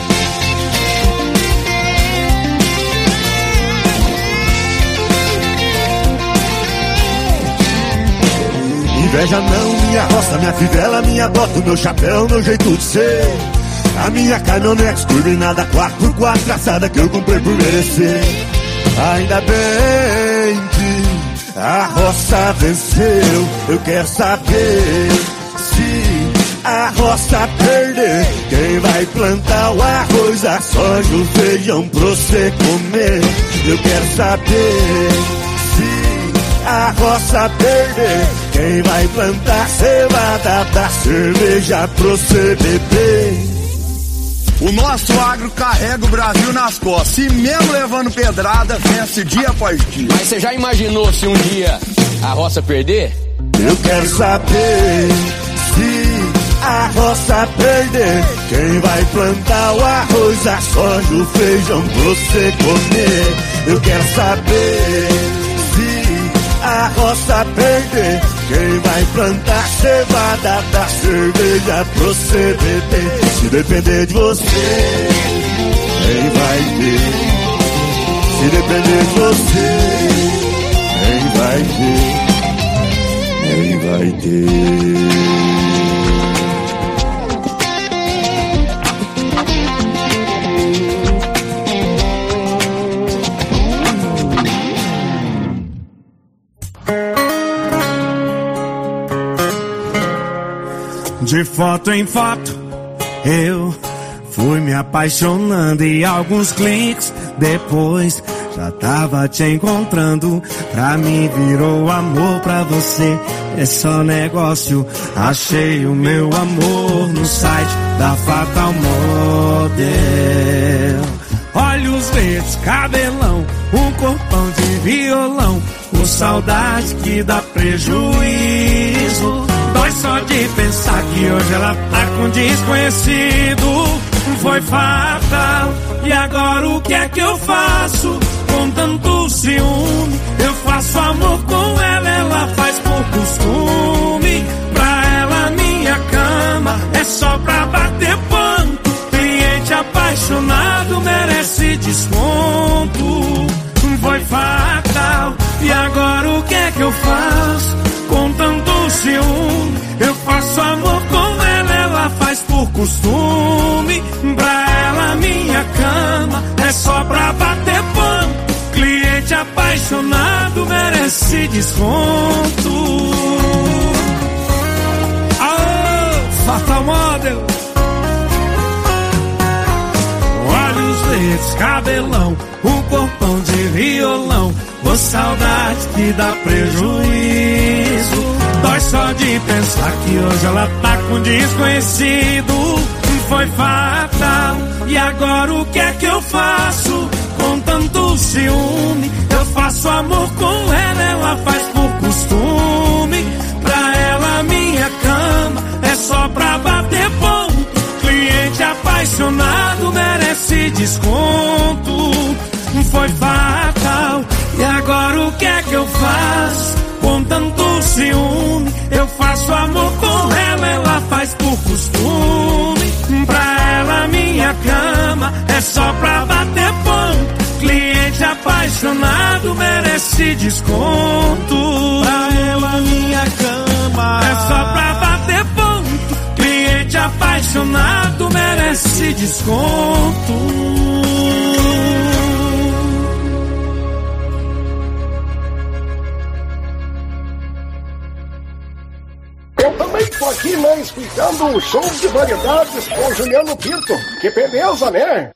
Inveja não, minha roça, minha fivela, minha bota, meu chapéu, meu jeito de ser. A minha caminhonete turbinada quatro por quatro, traçada que eu comprei por merecer. Ainda bem que a roça venceu. Eu quero saber se a roça perder, quem vai plantar o arroz, a soja, o feijão pra você comer. Eu quero saber se a roça perder, quem vai plantar cevada da cerveja pra você beber. O nosso agro carrega o Brasil nas costas, e mesmo levando pedrada, vence dia após dia. Mas você já imaginou se um dia a roça perder? Eu quero saber se a roça perder, quem vai plantar o arroz, a soja, o feijão pra você comer. Eu quero saber se a roça perder, quem vai plantar cevada da cerveja pra você beber. Se depender de você, quem vai ter? Se depender de você, quem vai ter? Quem vai ter? De foto em foto, eu fui me apaixonando e alguns cliques depois já tava te encontrando. Pra mim virou amor, pra você é só negócio. Achei o meu amor no site da Fatal Model. Olhos verdes, cabelão, um corpão de violão, com saudade que dá prejuízo. Dói só de pensar que hoje ela tá com desconhecido. Foi fatal, e agora o que é que eu faço? Com tanto ciúme, eu faço amor com ela, ela faz por costume. Pra ela minha cama é só pra bater ponto. Cliente apaixonado merece desconto. Foi fatal, e agora o que é que eu faço? Com tanto ciúme, eu faço amor com ela, ela faz por costume. Pra ela minha cama é só pra bater pano. Cliente apaixonado merece desconto. Aô, Fatal Model. Olhos verdes, cabelão, um corpão de violão, com saudade que dá prejuízo. Dói só de pensar que hoje ela tá com desconhecido. foi fatal. E agora o que é que eu faço? Com tanto ciúme, eu faço amor com ela, ela faz por costume. Pra ela minha cama é só pra bater ponto. Cliente apaixonado merece desconto. Foi fatal, e agora o que é que eu faço? Com tanto ciúme, eu faço amor com ela, ela faz por costume. Pra ela minha cama é só pra bater ponto. Cliente apaixonado merece desconto. Pra ela minha cama é só pra bater ponto. Cliente apaixonado merece desconto. Eu também tô aqui, né, explicando o show de variedades com o Juliano Pinto. Que beleza, né?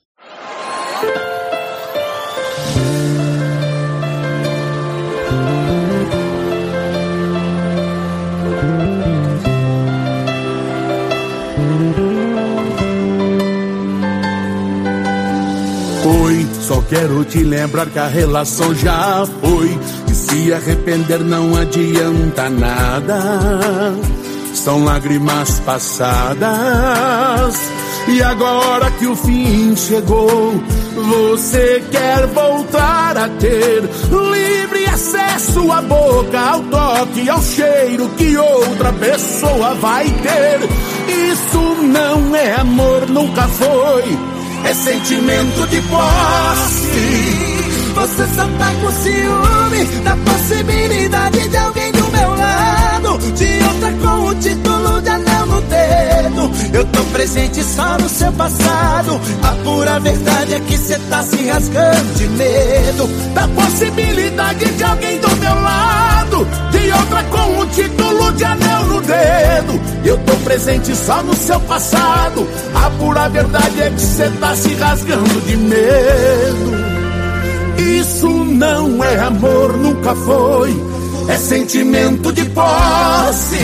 Oi, só quero te lembrar que a relação já foi. E se arrepender não adianta nada. São lágrimas passadas. E agora que o fim chegou, você quer voltar a ter livre acesso à boca, ao toque, ao cheiro que outra pessoa vai ter. Isso não é amor, nunca foi. É sentimento de posse. Você só tá com ciúme da possibilidade de alguém do meu lado, de outra com o título de anel no dedo. Eu tô presente só no seu passado. A pura verdade é que cê tá se rasgando de medo da possibilidade de alguém do meu lado, de outra com o título de anel no dedo. Eu tô presente só no seu passado. A pura verdade é que cê tá se rasgando de medo. Isso não é amor, nunca foi. É sentimento de posse.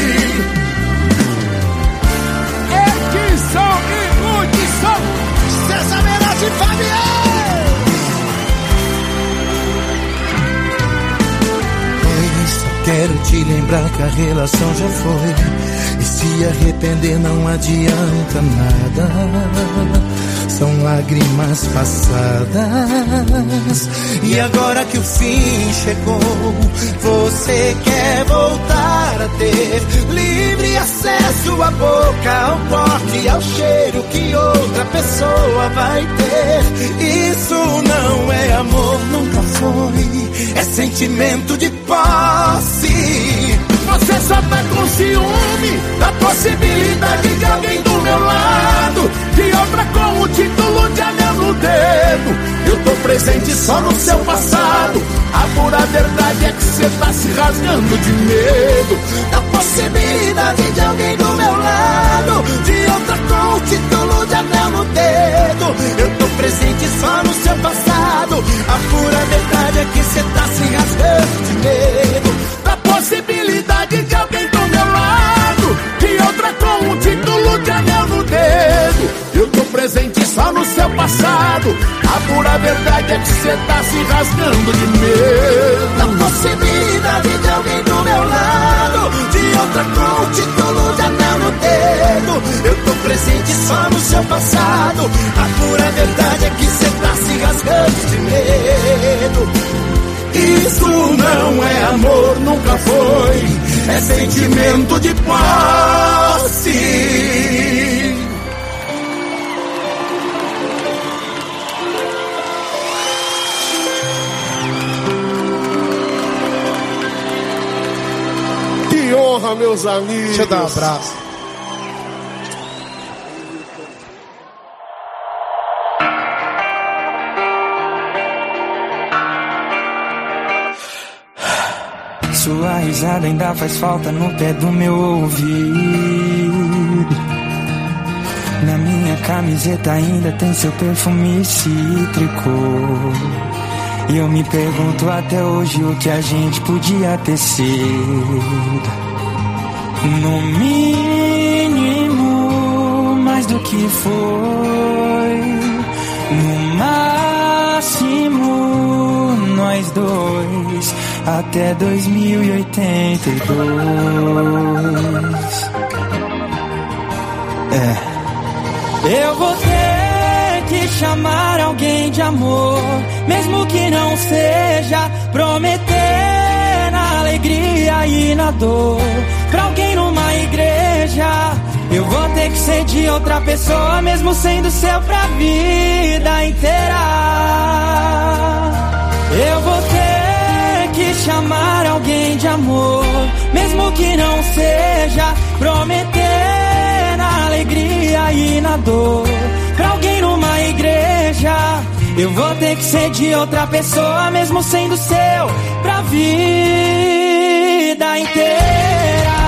Edson e Hudson, César Meirelles e Fabiano. Pois só quero te lembrar que a relação já foi. E se arrepender não adianta nada. São lágrimas passadas. E agora que o fim chegou, você quer voltar a ter livre acesso à boca, ao toque, ao cheiro que outra pessoa vai ter. Isso não é amor, nunca foi. É sentimento de posse. Você só tá com ciúme da possibilidade de alguém do meu lado, de outra com o título de anel no dedo. Eu tô presente só no seu passado. A pura verdade é que cê tá se rasgando de medo da possibilidade de alguém do meu lado, de outra com o título de anel no dedo. Eu tô presente só no seu passado. A pura verdade é que cê tá se rasgando de medo da possibilidade de alguém do meu lado, de outra com o título de anel no dedo. Eu tô presente só no seu passado. A pura verdade é que cê tá se rasgando de medo da possibilidade de alguém do meu lado, de outra com o título de anel no dedo. Eu tô presente só no seu passado. A pura verdade é que cê tá se rasgando de medo. Isso não é amor, nunca foi. É sentimento de posse. Que honra, meus amigos. Deixa eu dar um abraço. Sua risada ainda faz falta no pé do meu ouvido. Na minha camiseta ainda tem seu perfume cítrico. E eu me pergunto até hoje o que a gente podia ter sido. No mínimo, mais do que foi. No máximo nós dois, até dois mil e oitenta e dois. É. Eu vou ter que chamar alguém de amor, mesmo que não seja, prometer na alegria e na dor. Pra alguém numa igreja, eu vou ter que ser de outra pessoa, mesmo sendo seu pra vida inteira. Eu vou ter que chamar alguém de amor, mesmo que não seja, prometer na alegria e na dor. Pra alguém numa igreja, eu vou ter que ser de outra pessoa, mesmo sendo seu pra vida inteira.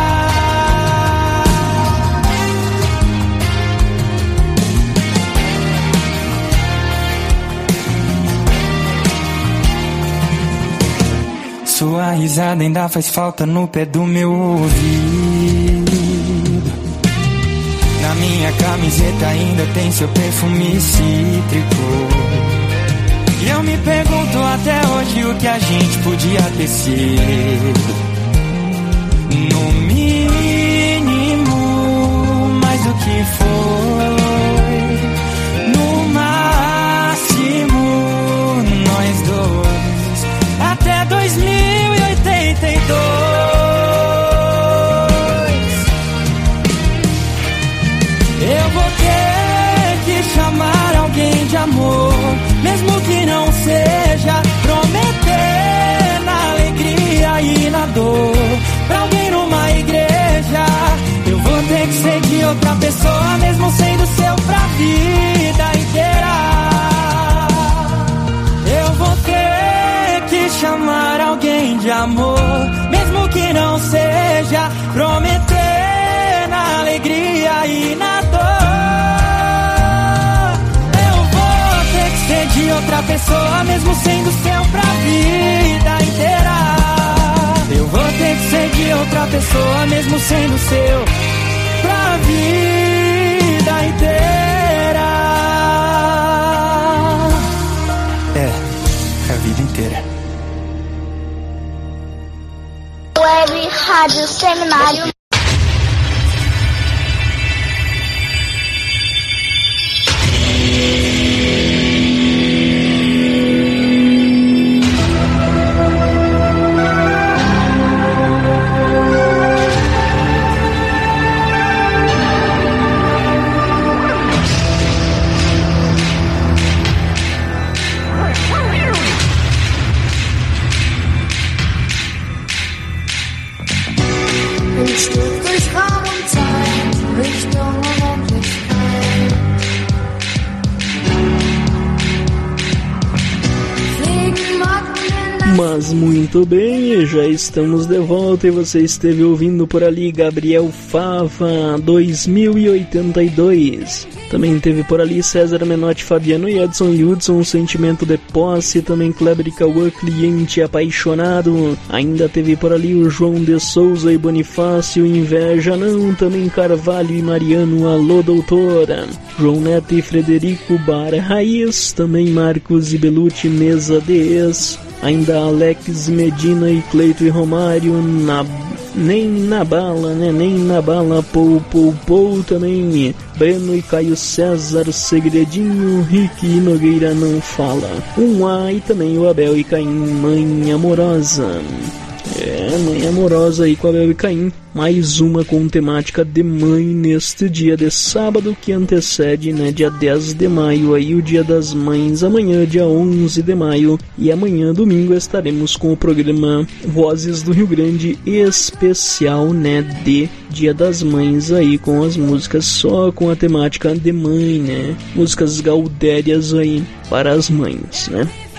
Sua risada ainda faz falta no pé do meu ouvido. Na minha camiseta ainda tem seu perfume cítrico. E eu me pergunto até hoje o que a gente podia ter sido. No mínimo, mais do que foi. No máximo, nós dois, até dois mil e oitenta e dois. Eu vou ter que chamar alguém de amor, mesmo que não seja, prometer na alegria e na dor. Pra alguém numa igreja, eu vou ter que ser de outra pessoa, mesmo sendo seu pra vida inteira. Eu vou ter que chamar alguém de amor, mesmo que não seja, prometer na alegria e na dor. Ser de outra pessoa, mesmo sendo seu pra vida inteira. Eu vou ter que ser de outra pessoa, mesmo sendo seu pra vida inteira. É, a vida inteira. Web Rádio Seminário. Mas muito bem, já estamos de volta e você esteve ouvindo por ali Gabriel Fava, dois mil e oitenta e dois. Também teve por ali César Menotti, Fabiano e Edson Hudson, Sentimento de Posse. Também Kleber e Cauã, Cliente Apaixonado. Ainda teve por ali o João de Souza e Bonifácio, Inveja Não. Também Carvalho e Mariano, Alô Doutora. João Neto e Frederico, Bar Raiz. Também Marcos e Belucci, Mesa de Ex. Ainda Alex Medina e Cleito e Romário, na, nem na bala, né? Nem na bala, pou, pou, pou também. Breno e Caio César, Segredinho, Rick e Nogueira Não Fala. Um A e também o Abel e Caim, Mãe Amorosa. É, Mãe Amorosa aí com Abel e Caim. Mais uma com temática de mãe neste dia de sábado que antecede, né, dia dez de maio, aí o Dia das Mães, amanhã dia onze de maio, e amanhã domingo estaremos com o programa Vozes do Rio Grande especial, né, de Dia das Mães aí, com as músicas só com a temática de mãe, né, músicas gaudérias aí para as mães, né.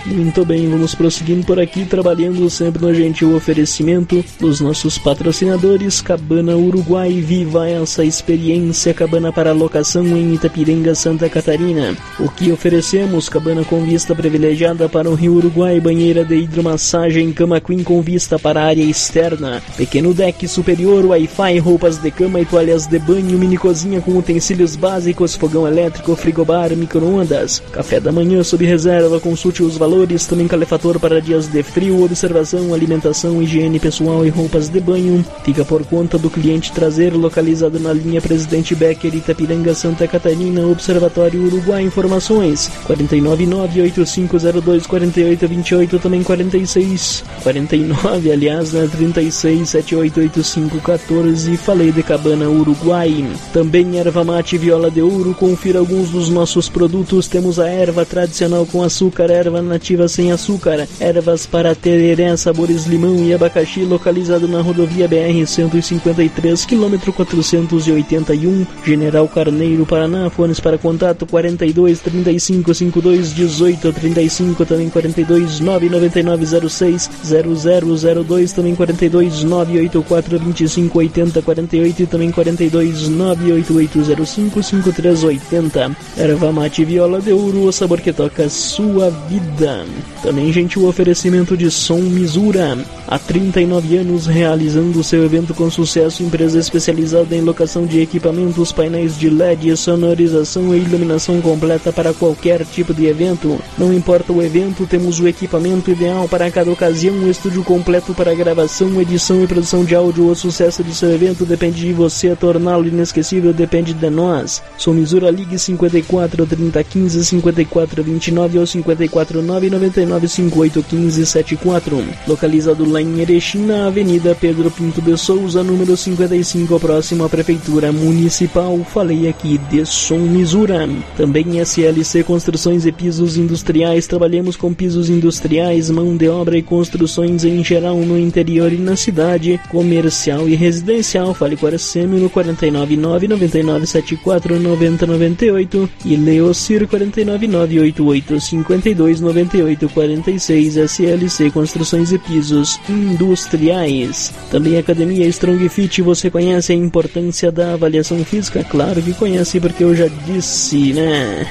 Muito bem, vamos prosseguindo por aqui, trabalhando sempre no gentil oferecimento dos nossos patrocinadores. Cabana Uruguai, viva essa experiência. Cabana para locação em Itapiranga, Santa Catarina. O que oferecemos? Cabana com vista privilegiada para o Rio Uruguai, banheira de hidromassagem, cama queen com vista para a área externa, pequeno deck superior, Wi-Fi, roupas de cama e toalhas de banho, mini cozinha com utensílios básicos, fogão elétrico, frigobar, micro-ondas, café da manhã sob reserva, consulte os valores, também calefator para dias de frio, observação, alimentação, higiene pessoal e roupas de banho. Fica por conta do cliente trazer, localizado na linha Presidente Becker, Itapiranga, Santa Catarina, Observatório Uruguai. Informações quatro nove nove, oito cinco zero dois, quatro oito dois oito, também quarenta e seis, quarenta e nove, aliás, né, trinta e seis, sete oito oito cinco, quatorze. Falei de Cabana Uruguai. Também erva mate viola de ouro, confira alguns dos nossos produtos. Temos a erva tradicional com açúcar, erva nativa sem açúcar, ervas para tereré, sabores limão e abacaxi, localizado na rodovia B R cento e cinquenta e três, quilômetro quatrocentos e oitenta e um, General Carneiro, Paraná. Fones para contato quarenta e dois, trinta e cinco, cinquenta e dois, dezoito, trinta e cinco, também quarenta e dois, nove nove nove zero seis, zero zero zero dois, também quarenta e dois, nove oito quatro, vinte e cinco, oitenta, quarenta e oito e também quarenta e dois, nove oito oito zero cinco, cinquenta e três oitenta. Erva mate viola de ouro, o sabor que toca sua vida. Também gentil oferecimento de Som Misura. Há trinta e nove anos realizando seu evento com sucesso, empresa especializada em locação de equipamentos, painéis de L E D, sonorização e iluminação completa para qualquer tipo de evento. Não importa o evento, temos o equipamento ideal para cada ocasião, um estúdio completo para gravação, edição e produção de áudio. O sucesso de seu evento depende de você, torná-lo inesquecível depende de nós. Som Misura, ligue cinquenta e quatro, trinta, quinze, cinquenta e quatro, vinte e nove ou cinquenta e quatro, nove nove nove, cinquenta e oito, quinze, setenta e quatro. Localizado lá em Erechim, na Avenida Pedro Pinto de Souza, número cinquenta e cinco, próximo à Prefeitura Municipal. Falei aqui de Som Misura. Também S L C Construções e Pisos Industriais. Trabalhamos com pisos industriais, mão de obra e construções em geral no interior e na cidade, comercial e residencial. Fale com a Arcêmio no quatro nove nove, nove nove sete quatro, nove zero nove oito e Leocir quatro nove nove, oito oito cinco dois, nove oito quatro seis. S L C Construções e Pisos Industriais. Também Academia Strong Fit. Você conhece a importância da avaliação física? Claro que conhece, porque eu já disse, né?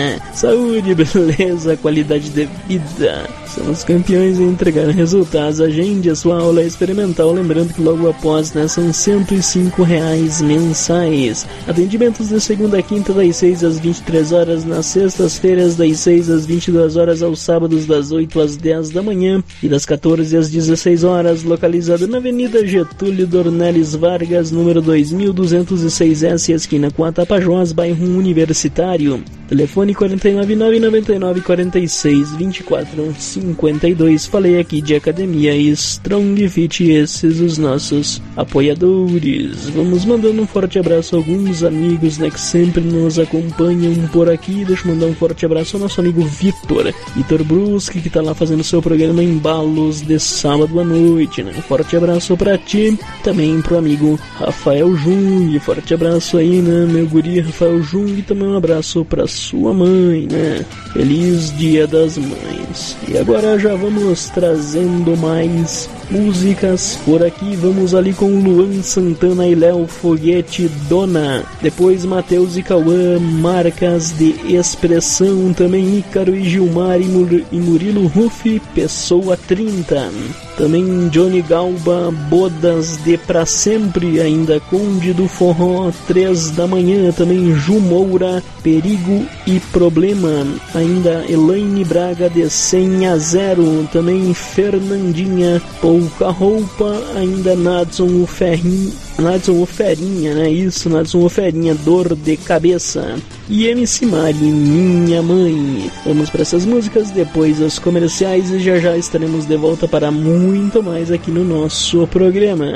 Saúde, beleza, qualidade de vida. Somos campeões em entregar resultados. Agende a sua aula experimental, lembrando que logo após, né, são cento e cinco reais mensais. Atendimentos de segunda a quinta das seis às vinte e três horas, nas sextas-feiras das seis às vinte e duas horas, aos sábados das oito às dez da manhã e das quatorze às dezesseis horas, localizado na Avenida Getúlio Dornelles Vargas, número dois mil duzentos e seis S, esquina com a Tapajós, bairro Universitário. Telefone quatro nove nove, nove nove quatro seis, vinte e quatro cinquenta e dois. Falei aqui de Academia Strong Fit, esses os nossos apoiadores. Vamos mandando um forte abraço a alguns amigos, né, que sempre nos acompanham por aqui. Deixa eu mandar um forte abraço ao nosso amigo Vitor, Vitor Bruschi, que tá lá fazendo seu programa Embalos de sábado à noite, né? Um forte abraço pra ti, também pro amigo Rafael Jung. Forte abraço aí, né, meu guri Rafael Jung, e também um abraço pra sua mãe, né? Feliz Dia das Mães. E agora já vamos trazendo mais músicas por aqui. Vamos ali com Luan Santana e Léo Foguete, Dona. Depois Matheus e Cauã, Marcas de Expressão. Também Ícaro e Gilmar e, Mur- e Murilo Rufi, Pessoa trinta. Também Johnny Galba, Bodas de Pra Sempre. Ainda Conde do Forró, três da manhã. Também Ju Moura, Perigo e Problema. Ainda Elaine Braga de cem a zero. Também Fernandinha, Pouca Roupa. Ainda Nadson o Ferrinho, Nadson o Ferinha, né? Isso, Nadson o Ferinha, Dor de Cabeça. E M C Mari, Minha Mãe. Vamos para essas músicas, depois os comerciais, e já já estaremos de volta para muito mais aqui no nosso programa.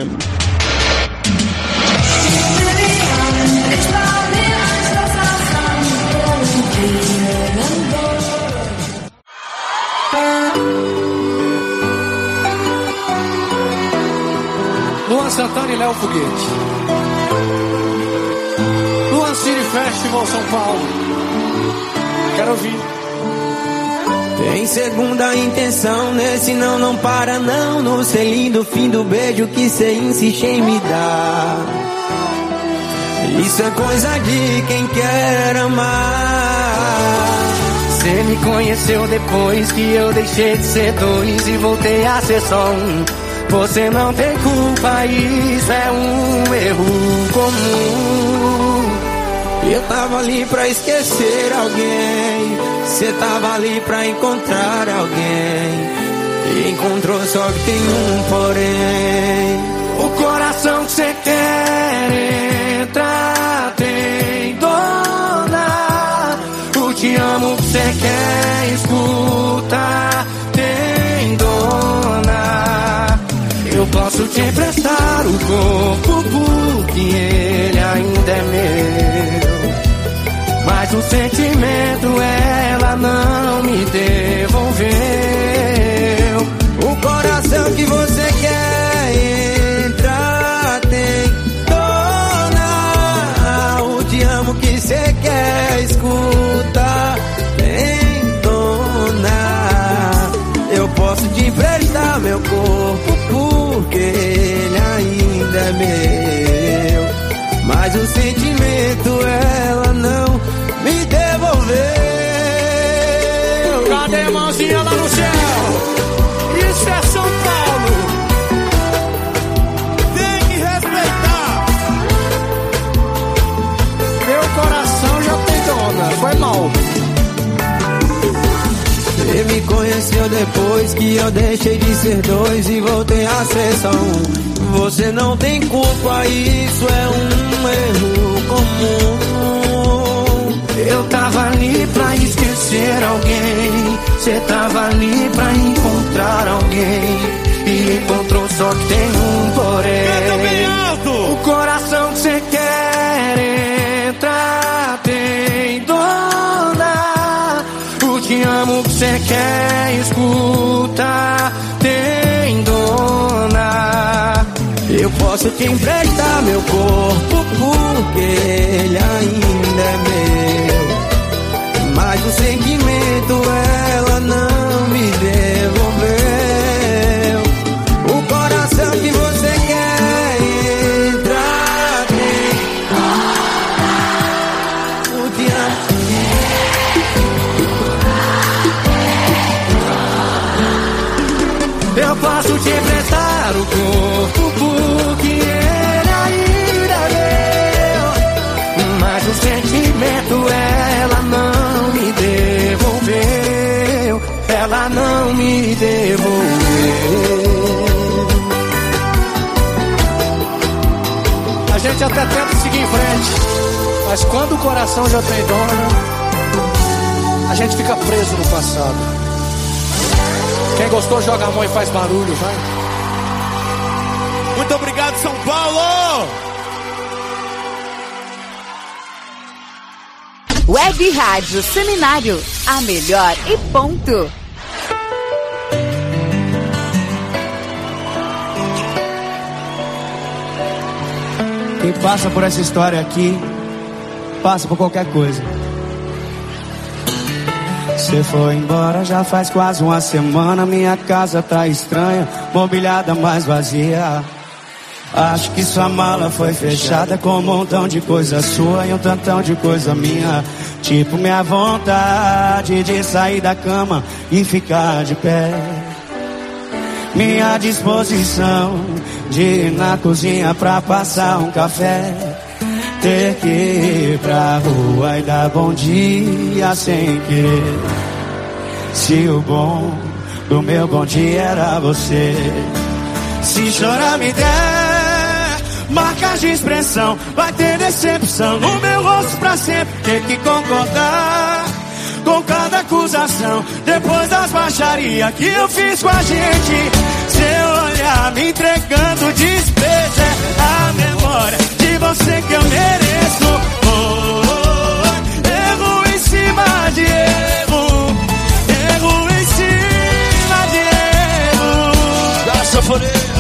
Luan Santana e Léo Foguete. Luan City Festival São Paulo. Quero ouvir. Tem segunda intenção, nesse não, não para não. No selinho do fim do beijo que cê insiste em me dar. Isso é coisa de quem quer amar. Cê me conheceu depois que eu deixei de ser dois e voltei a ser só um. Você não tem culpa, isso é um erro comum. Eu tava ali pra esquecer alguém, cê tava ali pra encontrar alguém. E encontrou, só que tem um porém. O coração que cê quer entrar tem dona. O te amo que cê quer escutar tem dona. Eu posso te emprestar o corpo porque ele ainda é meu. Mas o sentimento ela não me devolveu. O coração que você quer entrar tem dona. O te amo que você quer escutar tem dona. Eu posso te emprestar meu corpo porque ele ainda é meu. Mas o sentimento ela não me devolveu. Cadê a mãozinha lá no céu? Isso é São Paulo. Tem que respeitar. Meu coração já tem dona. Foi mal. Você me conheceu depois que eu deixei de ser dois e voltei a ser só um. Você não tem culpa, isso é um erro comum. Eu tava ali pra esquecer alguém, cê tava ali pra encontrar alguém. E encontrou, só que tem um porém. O coração que cê quer entrar tem dona. O te amo que cê quer escutar tem dona. Eu posso te emprestar meu corpo porque ele ainda é meu. Mas o sentimento ela não me devolveu. O coração que você quer entrar tem. O te amo. Eu posso te emprestar o corpo porque ele ainda é meu. Mas o sentimento ela não me devolveu. Ela não me devolveu. A gente até tenta seguir em frente, mas quando o coração já tem dona, a gente fica preso no passado. Quem gostou, joga a mão e faz barulho, vai. Muito obrigado, São Paulo! Web Rádio Seminário, a melhor e ponto. Quem passa por essa história aqui, passa por qualquer coisa. Você foi embora já faz quase uma semana. Minha casa tá estranha, mobiliada mais vazia. Acho que sua mala foi fechada com um montão de coisa sua e um tantão de coisa minha. Tipo minha vontade de sair da cama e ficar de pé. Minha disposição de ir na cozinha pra passar um café. Ter que ir pra rua e dar bom dia sem querer. Se o bom do meu bom dia era você. Se chorar me der marcas de expressão, vai ter decepção no meu rosto pra sempre. Ter que concordar com cada acusação depois das baixarias que eu fiz com a gente. Seu olhar me entregando desprezo é a memória de você que eu mereço. Oh, oh, oh, erro em cima de erro, erro em cima de erro. Da sanfoneira.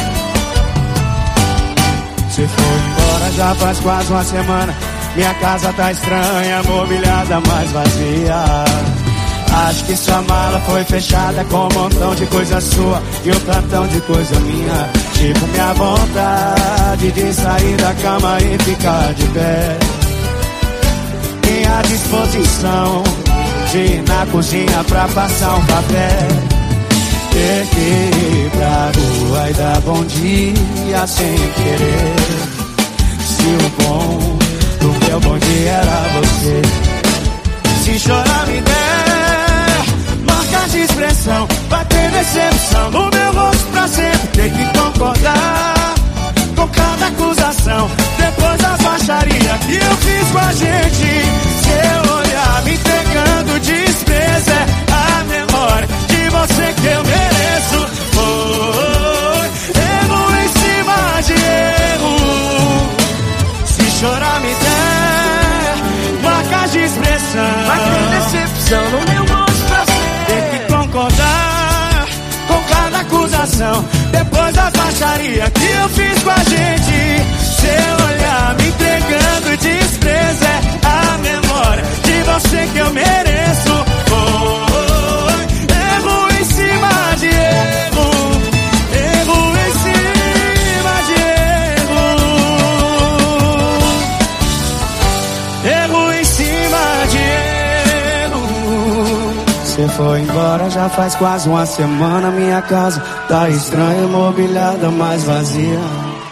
Você foi embora já faz quase uma semana. Minha casa tá estranha, mobiliada mais vazia. Acho que sua mala foi fechada com um montão de coisa sua e um tantão de coisa minha. Tipo minha vontade de sair da cama e ficar de pé. Minha disposição de ir na cozinha pra passar um papel. Ter que ir pra rua e dar bom dia sem querer. Se o bom do meu bom dia era você. Se chorar me der marcas de expressão, vai ter decepção no meu rosto pra sempre. Tem que concordar com cada acusação. Depois da baixaria que eu fiz com a gente, seu olhar me entregando desprezo. É a memória de você que eu mereço. Foi erro em cima de erro. Se chorar me der marcas de expressão, vai ter decepção no meu rosto pra sempre. Tem que concordar com cada acusação. Depois das baixarias que eu fiz com a gente, seu olhar me entregando desprezo. É a memória de você que eu mereço. Foi erro em cima de erro. Erro em cima de erro. Erro em cima de erro. Você foi embora já faz quase uma semana. Minha casa tá estranha, mobiliada, mais vazia.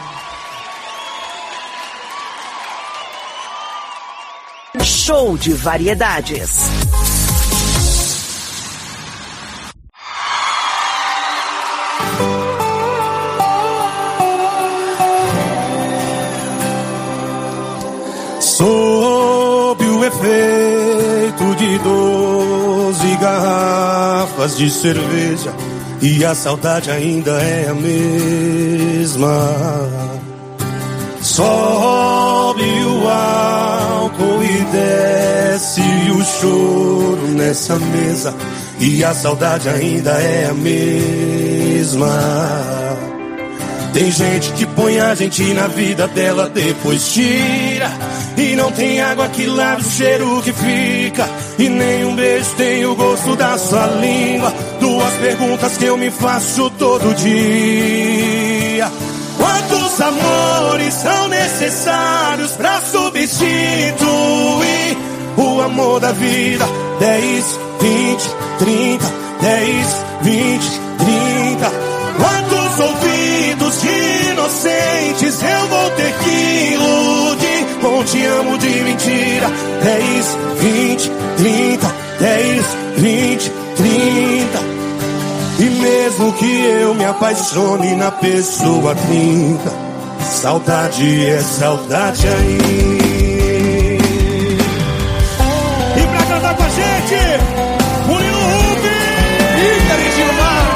Show de variedades. Sob o efeito de doze garrafas de cerveja, e a saudade ainda é a mesma. Sobe o álcool e desce o choro nessa mesa, e a saudade ainda é a mesma. Tem gente que põe a gente na vida dela, depois tira, e não tem água que lave o cheiro que fica, e nem um beijo tem o gosto da sua língua. Duas perguntas que eu me faço todo dia: quantos amores são necessários pra substituir o amor da vida? Dez, vinte, trinta, dez, vinte, trinta. Quantos ouvidos de inocentes eu vou ter que iludir com te amo de mentira? Dez, vinte, trinta, dez, vinte, trinta. E mesmo que eu me apaixone na pessoa trinta, saudade é saudade aí. E pra cantar com a gente, Murilo Huck e Karen Gilmar.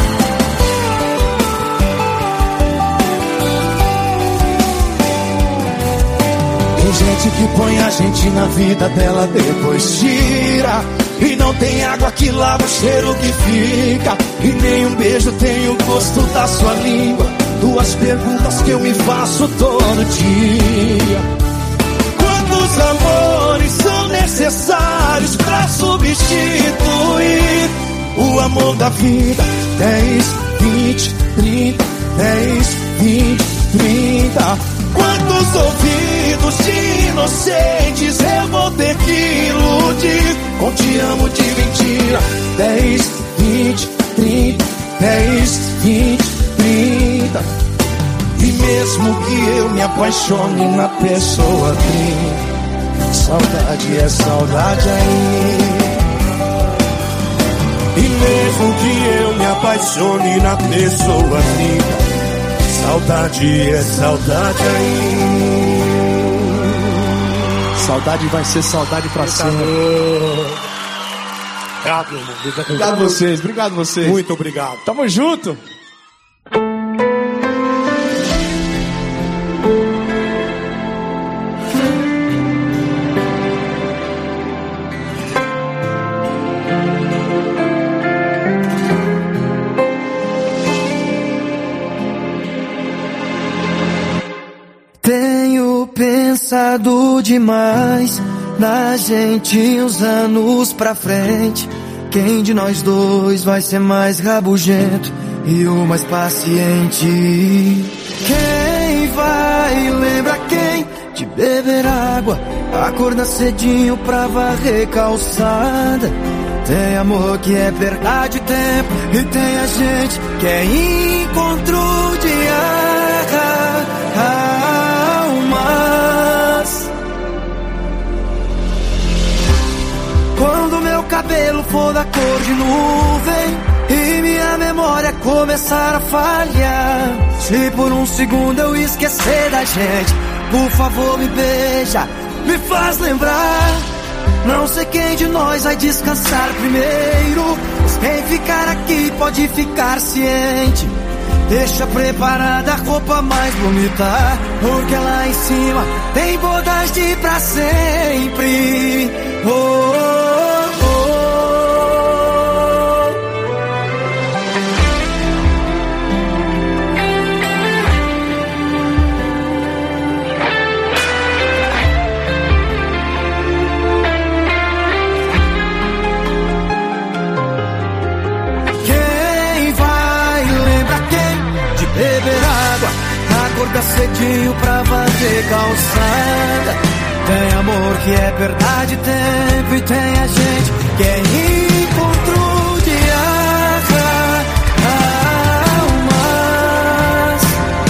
Tem gente que põe a gente na vida dela, depois tira, e não tem água que lava o cheiro que fica, e nem um beijo tem o gosto da sua língua. Duas perguntas que eu me faço todo dia: quantos amores são necessários pra substituir o amor da vida? Dez, vinte, trinta, dez, vinte, trinta. Quantos ouvidos de inocentes eu vou ter que iludir com te amo de mentira? Dez, vinte, trinta, dez, vinte, trinta. E mesmo que eu me apaixone na pessoa trinta, saudade é saudade aí. E mesmo que eu me apaixone na pessoa trinta, saudade é saudade aí. Saudade vai ser saudade pra sempre. Obrigado, irmão. Obrigado vocês, obrigado vocês. Muito obrigado. Tamo junto. Tenho pensado demais na gente uns anos pra frente. Quem de nós dois vai ser mais rabugento e o mais paciente? Quem vai lembrar quem de beber água, acordar cedinho pra varrer calçada? Tem amor que é perda de tempo e tem a gente que é encontro de almas. Quando meu cabelo for da cor de nuvem e minha memória começar a falhar, se por um segundo eu esquecer da gente, por favor me beija, me faz lembrar. Não sei quem de nós vai descansar primeiro, mas quem ficar aqui pode ficar ciente. Deixa preparada a roupa mais bonita, porque lá em cima tem bodas de pra sempre. Oh, oh, oh. Beber água, acordar cedinho pra fazer calçada. Tem amor que é perda de tempo e tem a gente que é encontro de almas.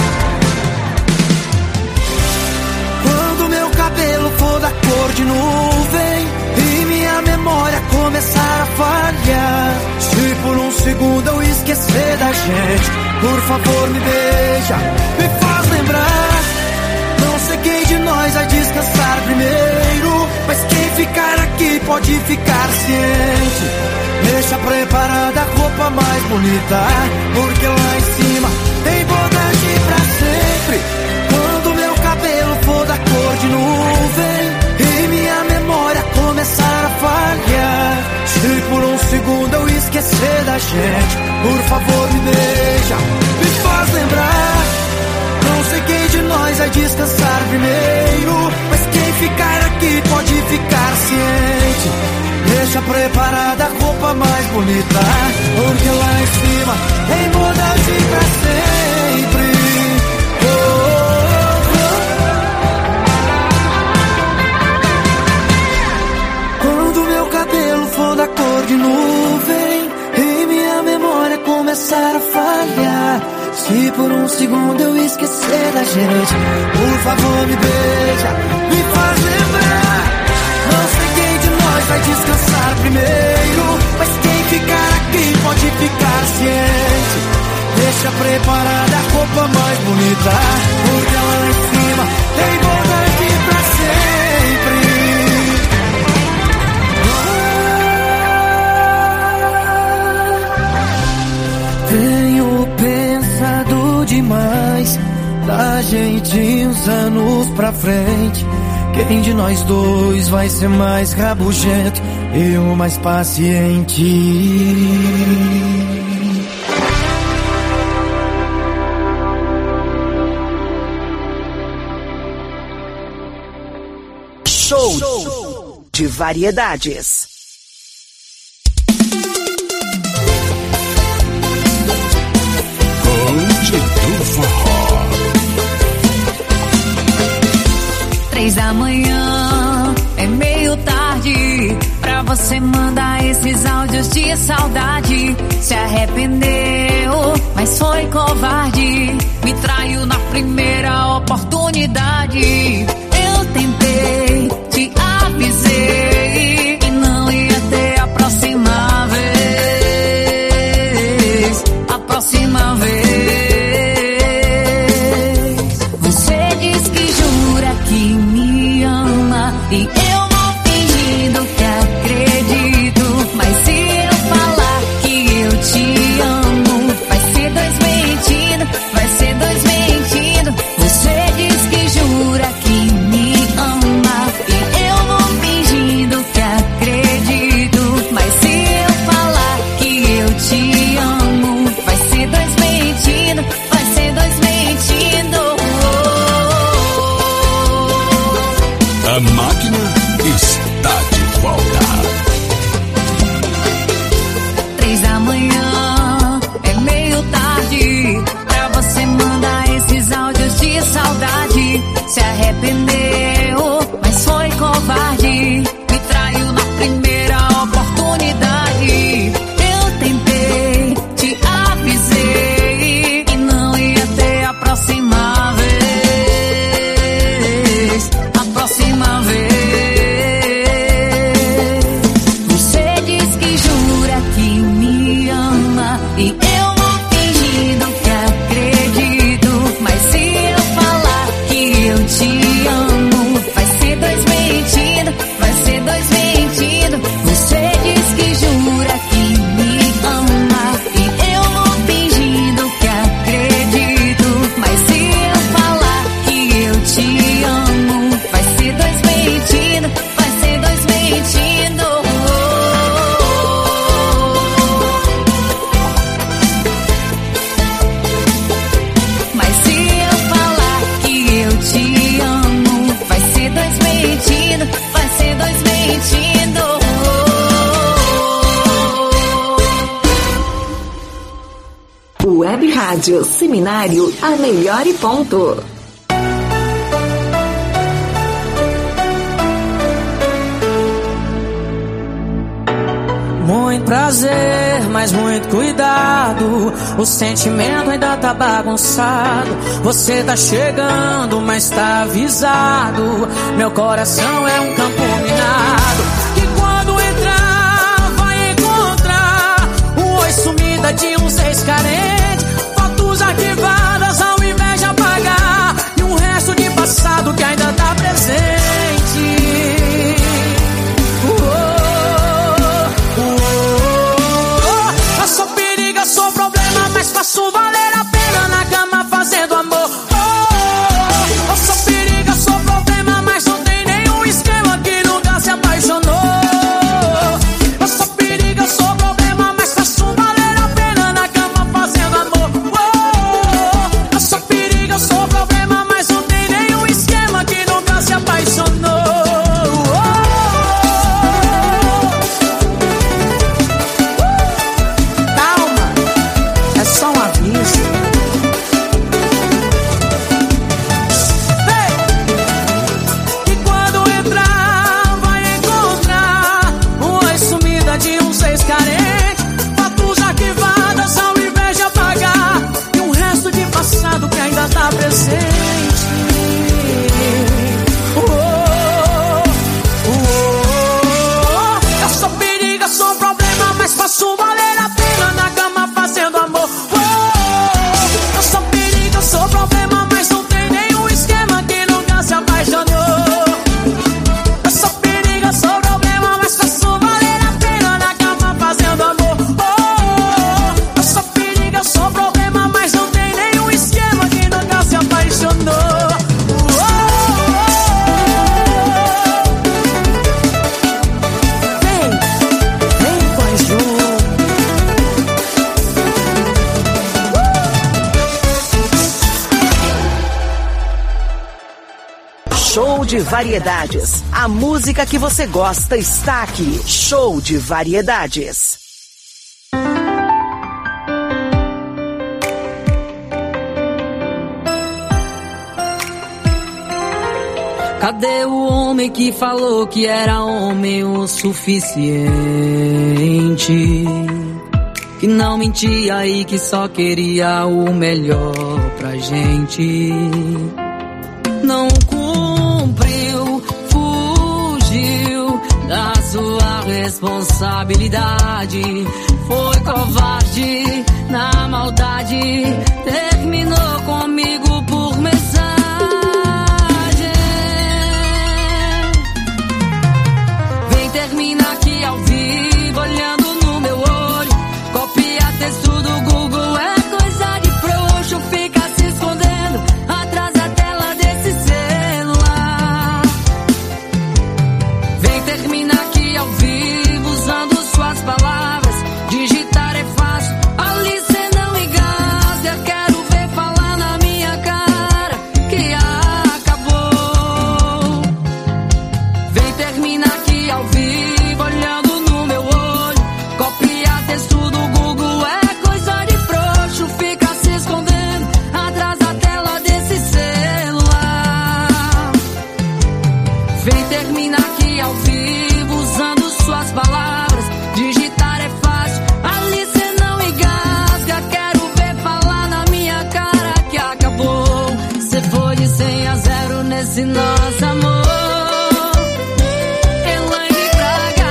Quando meu cabelo for da cor de nuvem e minha memória começar a falhar, se por um segundo eu esquecer da gente, por favor me beija, me faz lembrar. Não sei quem de nós vai descansar primeiro, mas quem ficar aqui pode ficar ciente. Deixa preparada a roupa mais bonita, porque lá em cima tem bondade pra sempre. Quando meu cabelo for da cor de nuvem e minha memória começar a falhar, se por um segundo eu esquecer da gente, por favor me beija, me faz lembrar. Não sei quem de nós vai descansar primeiro, mas quem ficar aqui pode ficar ciente. Deixa preparada a roupa mais bonita, porque lá em cima tem bondade pra sempre. Oh, oh, oh. Quando meu cabelo for da cor de nuvem e minha memória começar a falhar, se por um segundo eu esquecer da gente, por favor me beija, me faz lembrar. Não sei quem de nós vai descansar primeiro, mas quem ficar aqui pode ficar ciente. Deixa preparada a roupa mais bonita, porque lá em cima tem bondade pra sempre. Tenho pensado demais da gente uns anos pra frente. Quem de nós dois vai ser mais rabugento e o mais paciente? Show de variedades. Três da manhã, é meio tarde pra você mandar esses áudios de saudade. Se arrependeu, mas foi covarde, me traiu na primeira oportunidade. Eu tentei, te avisei que não ia ter a próxima vez, a próxima vez. E eu vou fingindo que acredito, mas se eu falar que eu te amo, vai ser dois mentindo, vai ser dois mentindo. Você diz que jura que Mas amanhã é meio tarde pra você mandar esses áudios de saudade. Se arrependeu, mas foi covarde, me traiu na primeira oportunidade. Eu tentei, te avisei que não ia ter a próxima vez, a próxima vez. Você diz que jura que me ama e eu vou fingindo que acredito. Mas se eu falar que eu te amo, vai ser dois mentindo, vai ser dois mentindo. Você diz que jura que me ama e eu vou fingindo que acredito. Mas se eu falar que eu te amo, vai ser dois mentindo, vai ser dois mentindo. Mas se eu falar que eu te amo, vai ser dois mentindo, vai ser dois mentindo. Web Rádio Seminário, a melhor e ponto. Muito prazer, mas muito cuidado. O sentimento ainda tá bagunçado. Você tá chegando, mas tá avisado. Meu coração é um campo minado. E quando entrar, vai encontrar um oi sumida de uns ex carente, fotos arquivadas ao invés de apagar, e um resto de passado que ainda tá presente. Sou problema, mas faço valer a pena na cama fazendo amor. Oh, oh, eu sou perigo, sou problema, mas não tem nenhum esquema que nunca se apaixonou. Eu sou perigo, sou problema, mas faço valer a pena na cama fazendo amor. Oh, oh, eu sou perigo, sou problema, mas não tem nenhum esquema que nunca se apaixonou. Tá presente. Oh, oh, oh. Eu sou perigo, sou problema, mas faço valer a pena na cama fazendo amor. Oh, oh. Eu sou perigo, sou problema, mas não tem nenhum esquema que nunca se apaixonou. Eu sou perigo, sou problema, mas faço valer a pena na cama fazendo amor. Oh, oh. Eu sou perigo, sou problema, mas não tem nenhum esquema que nunca se apaixonou. Oh, vem, vem com a Ju. Show de variedades. A música que você gosta está aqui. Show de variedades. Cadê o homem que falou que era homem o suficiente? Que não mentia e que só queria o melhor pra gente. Não cumpriu, fugiu da sua responsabilidade. Foi covarde na maldade, terminou comigo por mensagem. Vem, termina aqui ao vivo, olhando no meu olho. Copia texto do Google, é coisa de frouxo. Fica se escondendo atrás da tela desse celular. Vem, termina aqui ao vivo, usando suas palavras. Digitar é fácil, ali cê não engasa. Eu quero nesse nosso amor. Elaine Braga.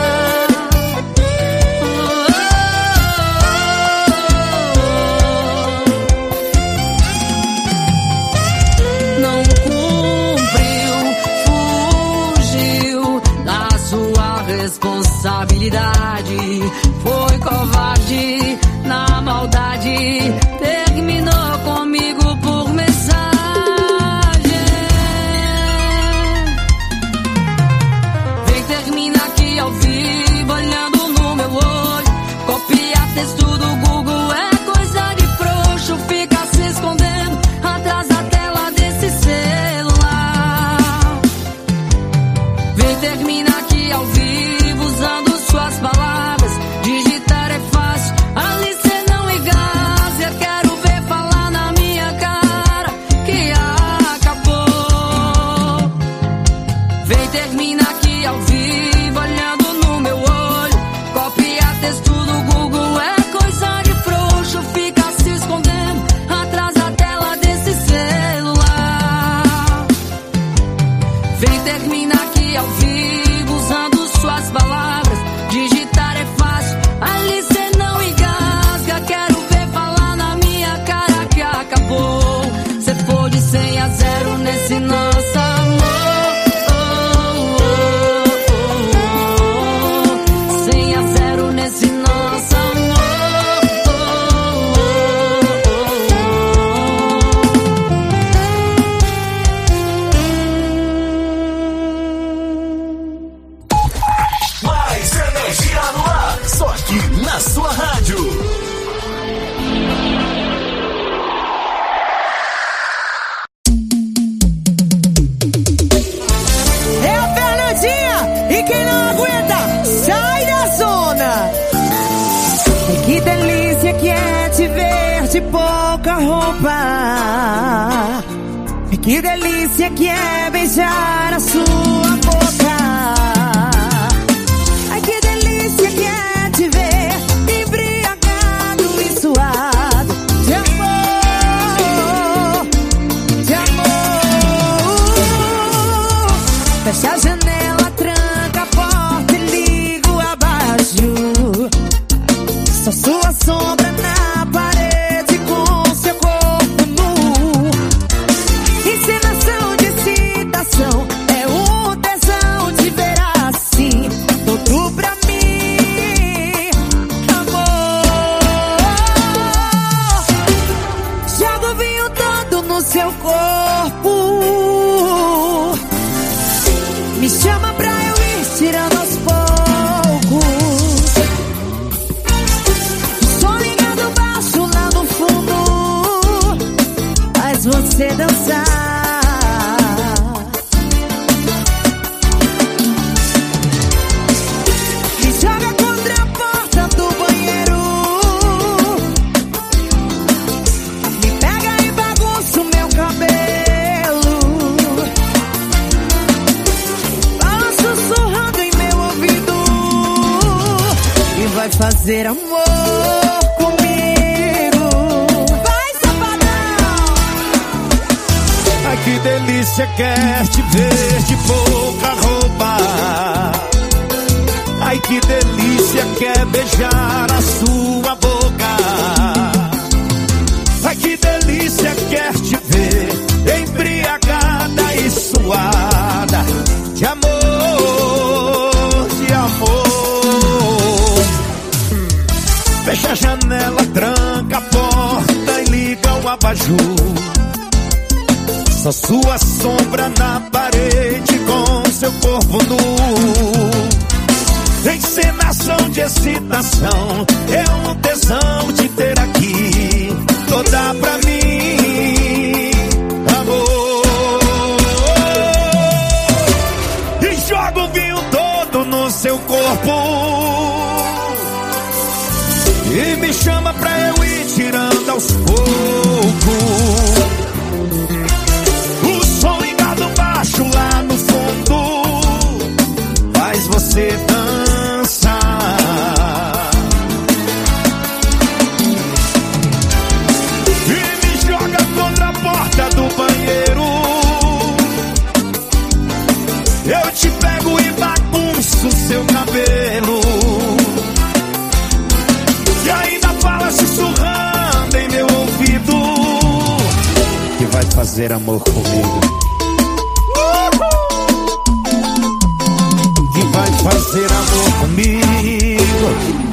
Não cumpriu, fugiu da sua responsabilidade. Foi covarde na maldade. Terminou comigo por mensagem. Vem, termina aqui ao vivo, olhando no meu olho. Copiar texto do Google é coisa de frouxo. Fica se escondendo atrás da tela desse celular. Vem, termina aqui ao vivo, usando suas palavras. Digitar é fácil, ali cê não engasga. Quero ver falar na minha cara que acabou. Vem, termina aqui ao vivo, olhando no meu olho. Copiar texto do Google é coisa de frouxo. Fica se escondendo atrás da tela desse celular. Vem, termina aqui ao vivo, usando suas palavras. Digitar é fácil, ali cê não engasga. Quero ver falar na minha cara que acabou. Cê foi de cem a zero nesse nosso amor. cem a zero nesse nosso amor. Mais energia no ar, só aqui na sua rádio. É o Fernandinha e quem não aguenta, sai da zona. E que delícia que é te ver de pouca roupa. E que delícia que é beijar a sua boca. Ai, que delícia que é te ver embriagado e suado de amor, de amor. Fecha a janela, tranca a porta e liga o abajur. Só sua sombra na parede com seu corpo nu. Encenação de excitação, é um tesão te ver assim, todo pra mim, amor. Joga o vinho todo no seu corpo. Me chama pra eu ir tirando aos poucos. Som ligado baixo lá no fundo, faz você dançar. Me joga contra a porta do banheiro. Me pega e bagunça o meu cabelo. Fala sussurrando em meu ouvido e vai fazer amor comigo. Vai, safadão. Ai, que delícia quer te ver de pouca roupa. Ai, que delícia quer beijar a sua boca. Ai, que delícia quer te ver embriagada e suada de amor, de amor. Fecha a janela, tranca a porta e liga o abajur. Só sua sombra na parede com seu corpo nu. Encenação de excitação, é um tesão te ter aqui, toda pra mim, amor. E joga o vinho todo no seu corpo e me chama pra eu ir tirando aos poucos. O som ligado baixo lá no fundo faz você dançar. E me joga contra a porta do banheiro. fazer amor comigo? Que vai fazer amor comigo?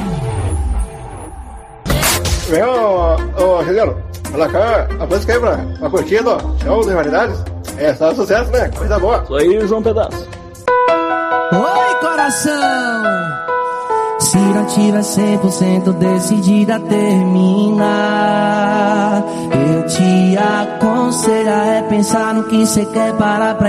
Vem, ô, ô, Juliano, olha cá, a música aí pra, pra curtida, ó, show de variedades. É só sucesso, né? Coisa boa. Isso aí, João Pedaço. Oi, coração! Se não tiver cem por cento decidida a terminar, eu te aconselho a pensar no que cê quer parar pra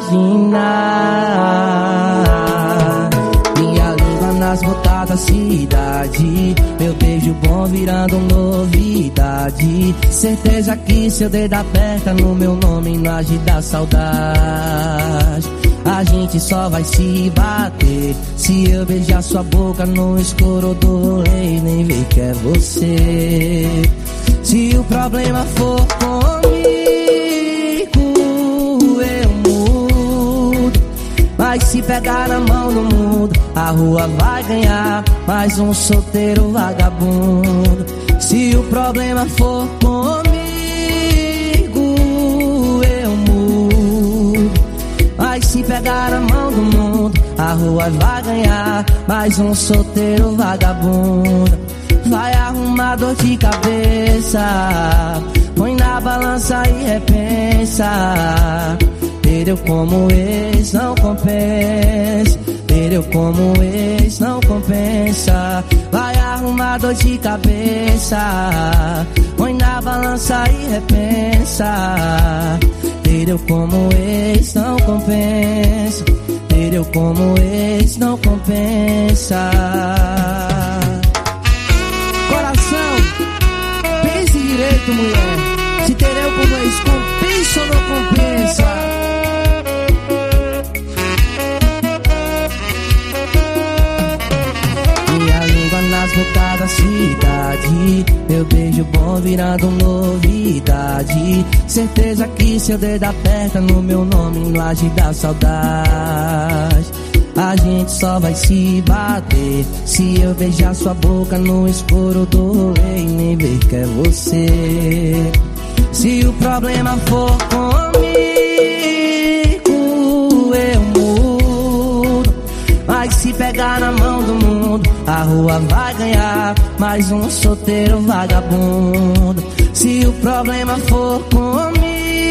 imaginar. Minha língua nas botas da cidade, meu beijo bom virando novidade. Certeza que seu dedo aperta no meu nome no agir da saudade. A gente só vai se bater se eu beijar sua boca no escuro do rolê e nem ver que é você. Se o problema for comigo, eu mudo. Mas se pegar na mão do mundo, a rua vai ganhar mais um solteiro vagabundo. Se o problema for comigo, eu mudo. Mas se pegar na mão do mundo, a rua vai ganhar mais um solteiro vagabundo. Vai arrumar dor de cabeça, põe na balança e repensa. Ter eu como ex não compensa, ter eu como ex não compensa. Vai arrumar dor de cabeça, põe na balança e repensa. Ter eu como ex não compensa, ter eu como ex não compensa. Coração, pense direito, mulher. Se ter eu como ex compensa ou não compensa? Minha língua nas bocas da cidade, meu beijo bom virando novidade. Certeza que seu dedo aperta no meu nome no agir da saudade. A gente só vai se bater se eu beijar sua boca no escuro do rolê e nem ver que é você. Se o problema for comigo, eu mudo. Mas se pegar na mão do mundo, a rua vai ganhar mais um solteiro vagabundo. Se o problema for comigo,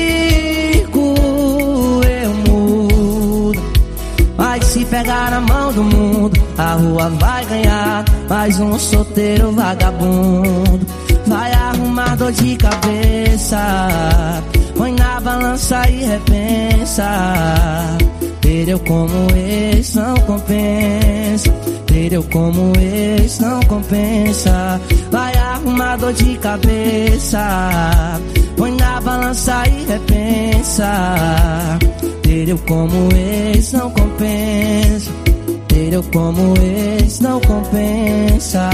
eu mudo. Mas se pegar na mão do mundo, a rua vai ganhar mais um solteiro vagabundo. Vai arrumar dor de cabeça, põe na balança e repensa. Ter eu como ex não compensa, ter eu como ex não compensa. Vai arrumar dor de cabeça, põe na balança e repensa. Ter eu como ex não compensa, ter eu como ex não compensa.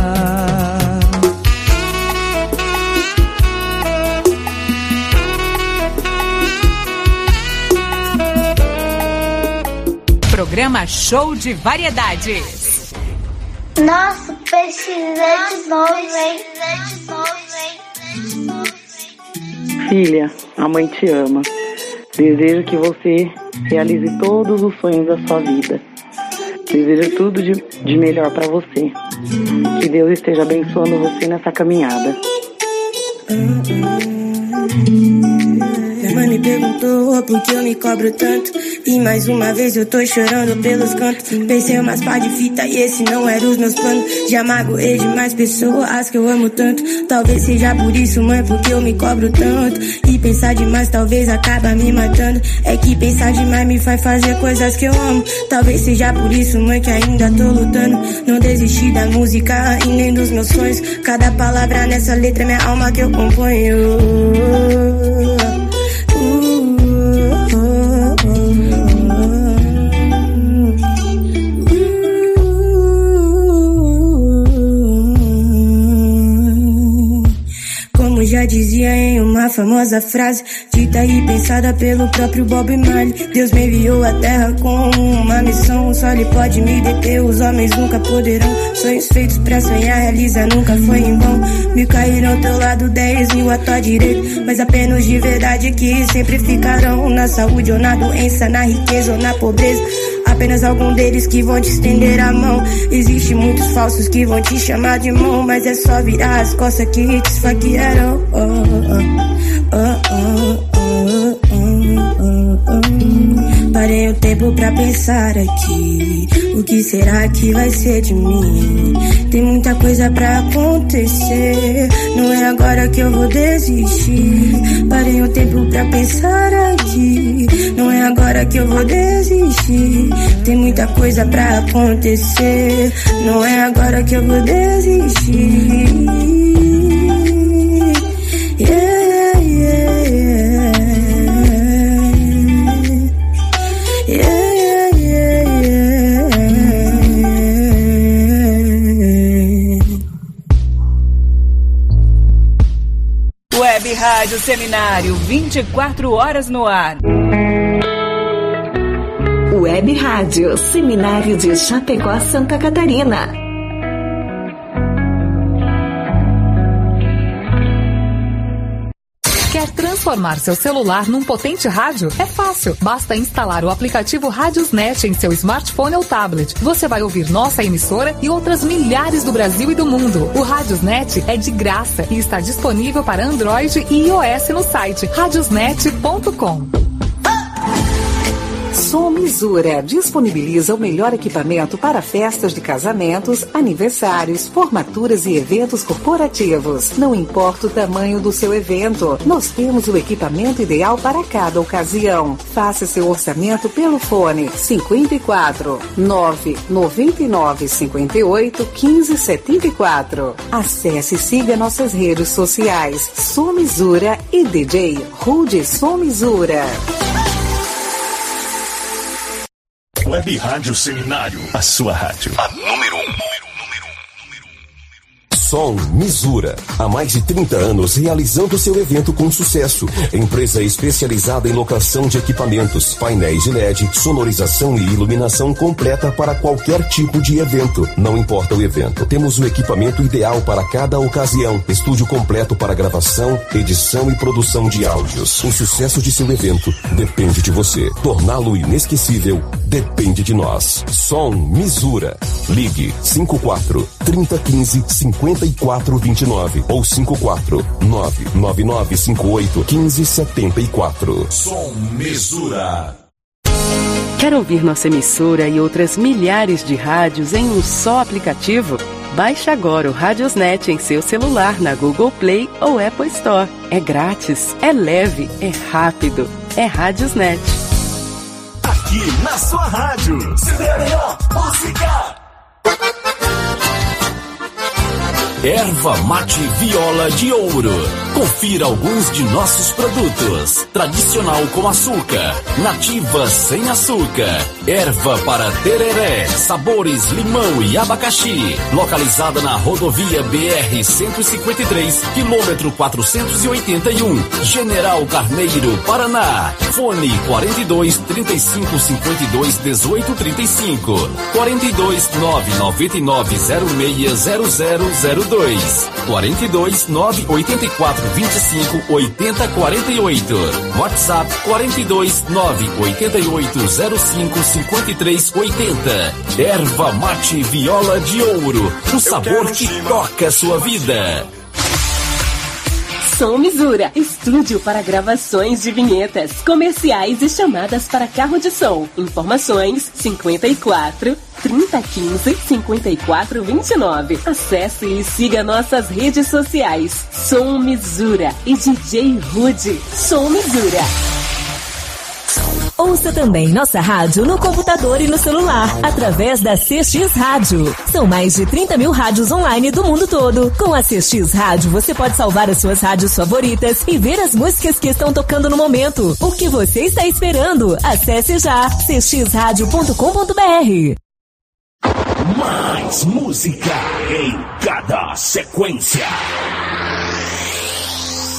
Programa Show de Variedades. Nossa, precisa de novo, hein? Filha, a mãe te ama. Desejo que você realize todos os sonhos da sua vida. Desejo tudo de, de melhor pra você. Que Deus esteja abençoando você nessa caminhada. Minha mãe me perguntou por que eu me cobro tanto. E mais uma vez eu tô chorando pelos cantos. Pensei umas pá de fita e esse não era os meus planos. Já magoei demais pessoas que eu amo tanto. Talvez seja por isso, mãe, porque eu me cobro tanto. E pensar demais talvez acaba me matando. É que pensar demais me faz fazer coisas que eu amo. Talvez seja por isso, mãe, que ainda tô lutando. Não desisti da música e nem dos meus sonhos. Cada palavra nessa letra é minha alma que eu componho. já dizia em uma famosa frase, dita e pensada pelo próprio Bob Marley. Deus me enviou à terra com uma missão, só Ele pode me deter, os homens nunca poderão. Sonhos feitos pra sonhar, realizar nunca foi em vão. Mil caíram ao teu lado, dez mil à tua direita, mas apenas de verdade que sempre ficarão. Na saúde ou na doença, na riqueza ou na pobreza, apenas algum deles que vão te estender a mão. Existem muitos falsos que vão te chamar de mão, mas é só virar as costas que te esfaquearam. Oh, oh, oh, oh, oh, oh, oh. Parei um tempo pra pensar aqui, o que será que vai ser de mim? Tem muita coisa pra acontecer, não é agora que eu vou desistir. Parei um tempo pra pensar aqui, não é agora que eu vou desistir. Tem muita coisa pra acontecer, não é agora que eu vou desistir. Yeah, yeah, yeah. Yeah, yeah, yeah. Web Rádio Seminário, vinte e quatro horas no ar. Web Rádio Seminário de Chapecó, Santa Catarina. Quer transformar seu celular num potente rádio? É fácil. Basta instalar o aplicativo Radiosnet em seu smartphone ou tablet. Você vai ouvir nossa emissora e outras milhares do Brasil e do mundo. O Radiosnet é de graça e está disponível para Android e iOS no site radiosnet ponto com. Som Misura disponibiliza o melhor equipamento para festas de casamentos, aniversários, formaturas e eventos corporativos. Não importa o tamanho do seu evento, nós temos o equipamento ideal para cada ocasião. Faça seu orçamento pelo fone cinco quatro, nove nove nove cinco oito, um cinco sete quatro. Acesse e siga nossas redes sociais Som Misura e D J Rude Som Misura. Web Rádio Seminário, a sua rádio. A número um. Som Misura, há mais de trinta anos realizando seu evento com sucesso. Empresa especializada em locação de equipamentos, painéis de L E D, sonorização e iluminação completa para qualquer tipo de evento. Não importa o evento, temos o equipamento ideal para cada ocasião. Estúdio completo para gravação, edição e produção de áudios. O sucesso de seu evento depende de você. Torná-lo inesquecível depende de nós. Som Misura. Ligue cinco quatro, trinta, quinze, cinquenta e quatro, vinte e nove ou cinco quatro, nove nove nove cinco oito, um cinco sete quatro. Som Misura. Quer ouvir nossa emissora e outras milhares de rádios em um só aplicativo? Baixe agora o Radiosnet em seu celular na Google Play ou Apple Store. É grátis, é leve, é rápido. É Radiosnet. Aqui na sua rádio, C D L O Música. Erva Mate Viola de Ouro. Confira alguns de nossos produtos. Tradicional com açúcar, nativa sem açúcar, erva para tereré, sabores limão e abacaxi. Localizada na rodovia B R cento e cinquenta e três, quilômetro quatrocentos e oitenta e um, General Carneiro, Paraná. Fone quarenta e dois, trinta e cinco, cinquenta e dois, dezoito, trinta e cinco, quarenta e dois, nove nove nove zero seis zero zero zero dois, quarenta e dois, nove oitenta e quatro, vinte e cinco, oitenta, quarenta e oito. WhatsApp quarenta e dois, nove oitenta e oito, zero cinco, cinquenta e três, oitenta. Erva Mate Viola de Ouro, o sabor que toca a sua vida. Som Misura, estúdio para gravações de vinhetas, comerciais e chamadas para carro de som. Informações cinquenta e quatro, trinta, quinze, cinquenta e quatro, vinte e nove. Acesse e siga nossas redes sociais. Som Misura e D J Rude. Som Misura. Ouça também nossa rádio no computador e no celular, através da C X Rádio. São mais de trinta mil rádios online do mundo todo. Com a C X Rádio, você pode salvar as suas rádios favoritas e ver as músicas que estão tocando no momento. O que você está esperando? Acesse já c x rádio ponto com ponto b r. Mais música em cada sequência.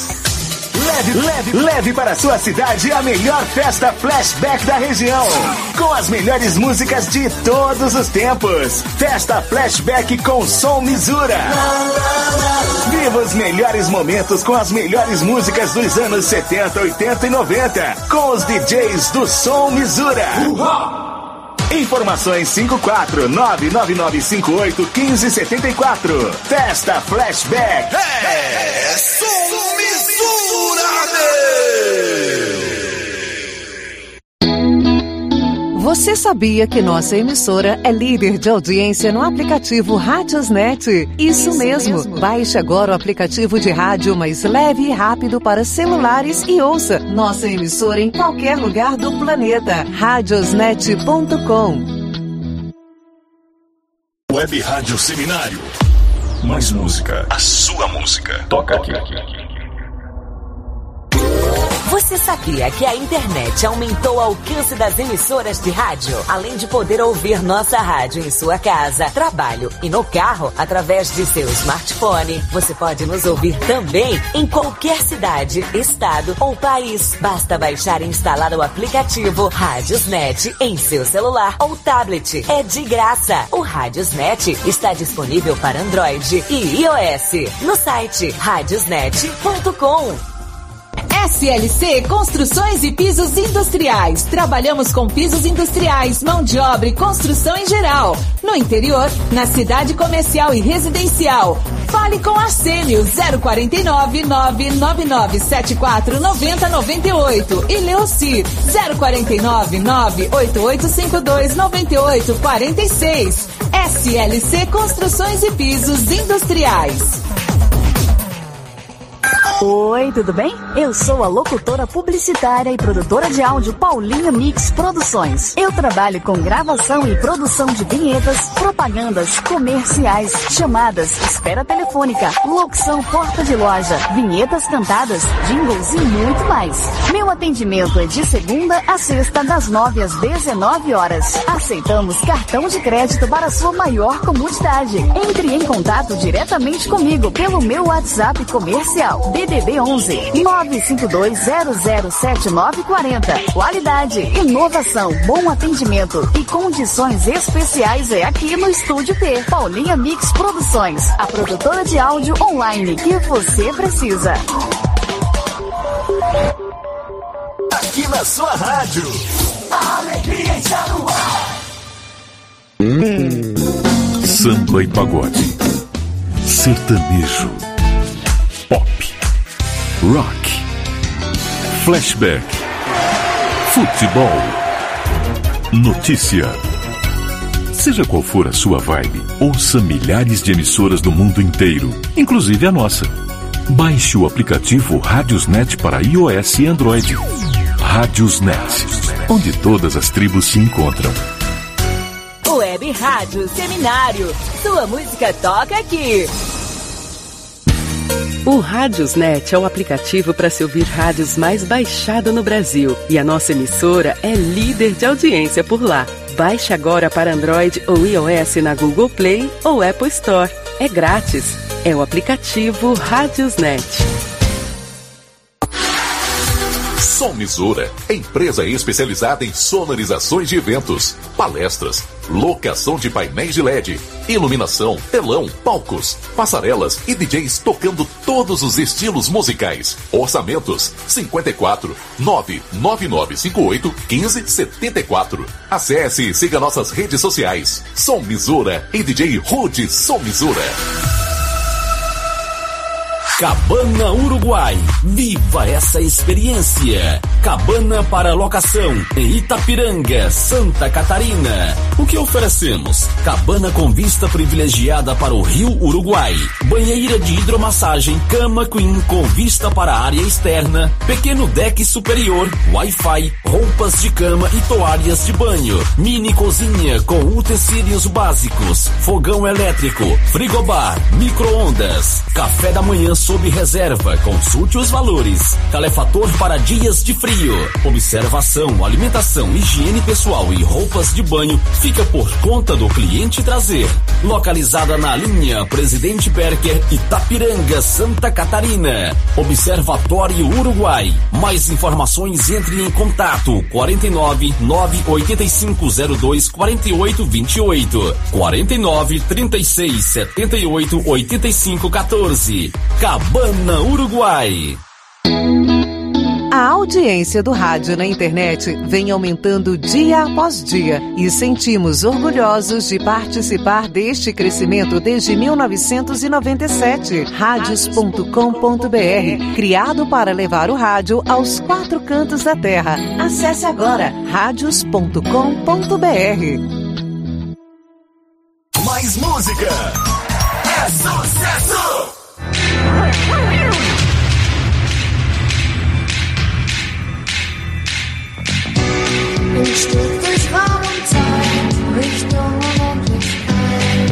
Leve, leve, leve para sua cidade a melhor festa flashback da região. Com as melhores músicas de todos os tempos. Festa flashback com Som Misura. Viva os melhores momentos com as melhores músicas dos anos setenta, oitenta e noventa. Com os D Js do Som Misura. Informações cinco quatro nove nove nove cinco oito um cinco sete quatro. Festa Flashback. É, Som Misura. Você sabia que nossa emissora é líder de audiência no aplicativo Radiosnet? Isso, Isso mesmo. mesmo. Baixe agora o aplicativo de rádio mais leve e rápido para celulares e ouça nossa emissora em qualquer lugar do planeta. radiosnet ponto com. Web Rádio Seminário. Mais música. A sua música. Toca aqui. Você sabia que a internet aumentou o alcance das emissoras de rádio? Além de poder ouvir nossa rádio em sua casa, trabalho e no carro, através de seu smartphone, você pode nos ouvir também em qualquer cidade, estado ou país. Basta baixar e instalar o aplicativo Radiosnet em seu celular ou tablet. É de graça. O Radiosnet está disponível para Android e iOS no site radiosnet ponto com. S L C Construções e Pisos Industriais. Trabalhamos com pisos industriais, mão de obra e construção em geral. No interior, na cidade comercial e residencial. Fale com Arsênio zero quatro nove nove nove nove sete quatro nove zero nove oito e Leocir zero quatro nove nove oito oito cinco dois nove oito quatro seis. S L C Construções e Pisos Industriais. Oi, tudo bem? Eu sou a locutora publicitária e produtora de áudio Paulinha Mix Produções. Eu trabalho com gravação e produção de vinhetas, propagandas, comerciais, chamadas, espera telefônica, locução porta de loja, vinhetas cantadas, jingles e muito mais. Meu atendimento é de segunda a sexta, das nove às dezenove horas. Aceitamos cartão de crédito para sua maior comodidade. Entre em contato diretamente comigo pelo meu WhatsApp comercial. D D B onze nove cinco dois zero zero sete nove quatro zero. Qualidade, inovação, bom atendimento e condições especiais é aqui no Estúdio T. Paulinha Mix Produções, a produtora de áudio online que você precisa. Aqui na sua rádio. A alegria está no ar. Hum. Samba e pagode. Sertanejo. Pop. Rock, flashback, futebol, notícia. Seja qual for a sua vibe, ouça milhares de emissoras do mundo inteiro, inclusive a nossa. Baixe o aplicativo Radiosnet para iOS e Android. Radiosnet, onde todas as tribos se encontram. Web Rádio Seminário. Sua música toca aqui. O Radiosnet é o aplicativo para se ouvir rádios mais baixado no Brasil. E a nossa emissora é líder de audiência por lá. Baixe agora para Android ou iOS na Google Play ou Apple Store. É grátis. É o aplicativo Radiosnet. Som Misura, empresa especializada em sonorizações de eventos, palestras, locação de painéis de L E D, iluminação, telão, palcos, passarelas e D Js tocando todos os estilos musicais. Orçamentos cinco quatro nove nove nove cinco oito um cinco sete quatro. Acesse e siga nossas redes sociais. Som Misura e D J Rude Som Misura. Cabana Uruguai. Viva essa experiência. Cabana para locação em Itapiranga, Santa Catarina. O que oferecemos? Cabana com vista privilegiada para o Rio Uruguai. Banheira de hidromassagem, cama queen com vista para a área externa. Pequeno deck superior, Wi-Fi, roupas de cama e toalhas de banho. Mini cozinha com utensílios básicos. Fogão elétrico, frigobar, micro-ondas. Café da manhã sob reserva, consulte os valores. Calefator para dias de frio. Bio. Observação, alimentação, higiene pessoal e roupas de banho fica por conta do cliente trazer. Localizada na linha Presidente Perker, Itapiranga, Santa Catarina. Observatório Uruguai. Mais informações, entre em contato quarenta e nove, nove oito cinco zero dois, quatro oito dois oito, quarenta e nove, trinta e seis, setenta e oito, oitenta e cinco, quatorze. Cabana, Uruguai. A audiência do rádio na internet vem aumentando dia após dia e sentimos orgulhosos de participar deste crescimento desde mil novecentos e noventa e sete. Rádios ponto com ponto b r, criado para levar o rádio aos quatro cantos da terra. Acesse agora rádios ponto com ponto b r. Mais música é sucesso! Ich drück dich warm und Zeit, Richtung Unendlichkeit.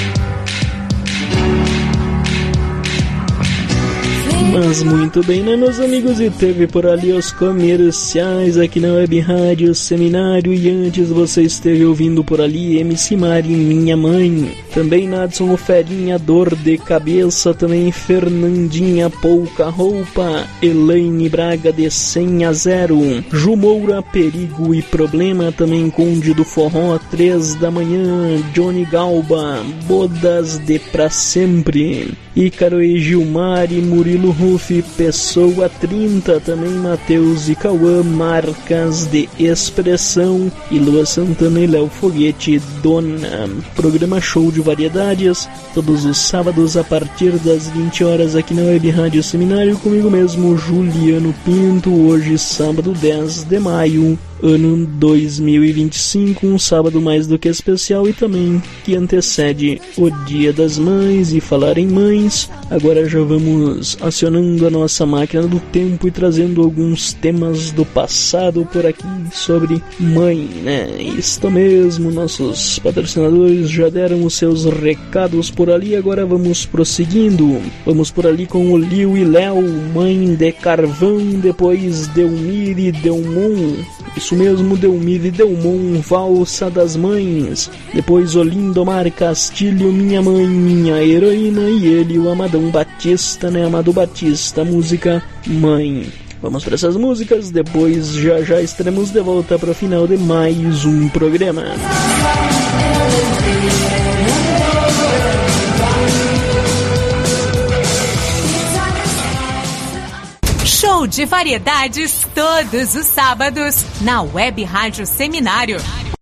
Mas muito bem, né, meus amigos? E teve por ali os comerciais aqui na Web Rádio Seminário. E antes você esteve ouvindo por ali M C Mari, Minha Mãe. Também Nadson, o Ferinha, Dor de Cabeça. Também Fernandinha, Pouca Roupa. Elaine Braga, de cem a zero. Ju Moura, Perigo e Problema. Também Conde do Forró, três da manhã. Johnny Galba, Bodas de Pra Sempre. Ícaro e Gilmar e Murilo Ruff, Pessoa trinta. Também Matheus e Cauã, Marcas de Expressão. E Lua Santana e Léo Foguete, Dona. Programa Show de Variedades, todos os sábados a partir das vinte horas aqui na Web Rádio Seminário, comigo mesmo, Juliano Pinto. Hoje, sábado dez de maio, ano dois mil e vinte e cinco, um sábado mais do que especial e também que antecede o Dia das Mães. E falar em mães, agora já vamos acionando a nossa máquina do tempo e trazendo alguns temas do passado por aqui sobre mãe, né? Isto mesmo, nossos patrocinadores já deram os seus recados por ali, agora vamos prosseguindo. Vamos por ali com o Liu e Léo, Mãe de Carvão, depois Delmir e Delmon. Isso mesmo, Delmir e Delmon, Valsa das Mães. Depois Olindomar Castilho, Minha Mãe, Minha Heroína. E ele, o Amadão Batista, né? Amado Batista, música Mãe. Vamos para essas músicas, depois já já estaremos de volta para o final de mais um programa. Show de variedades todos os sábados na Web Rádio Seminário.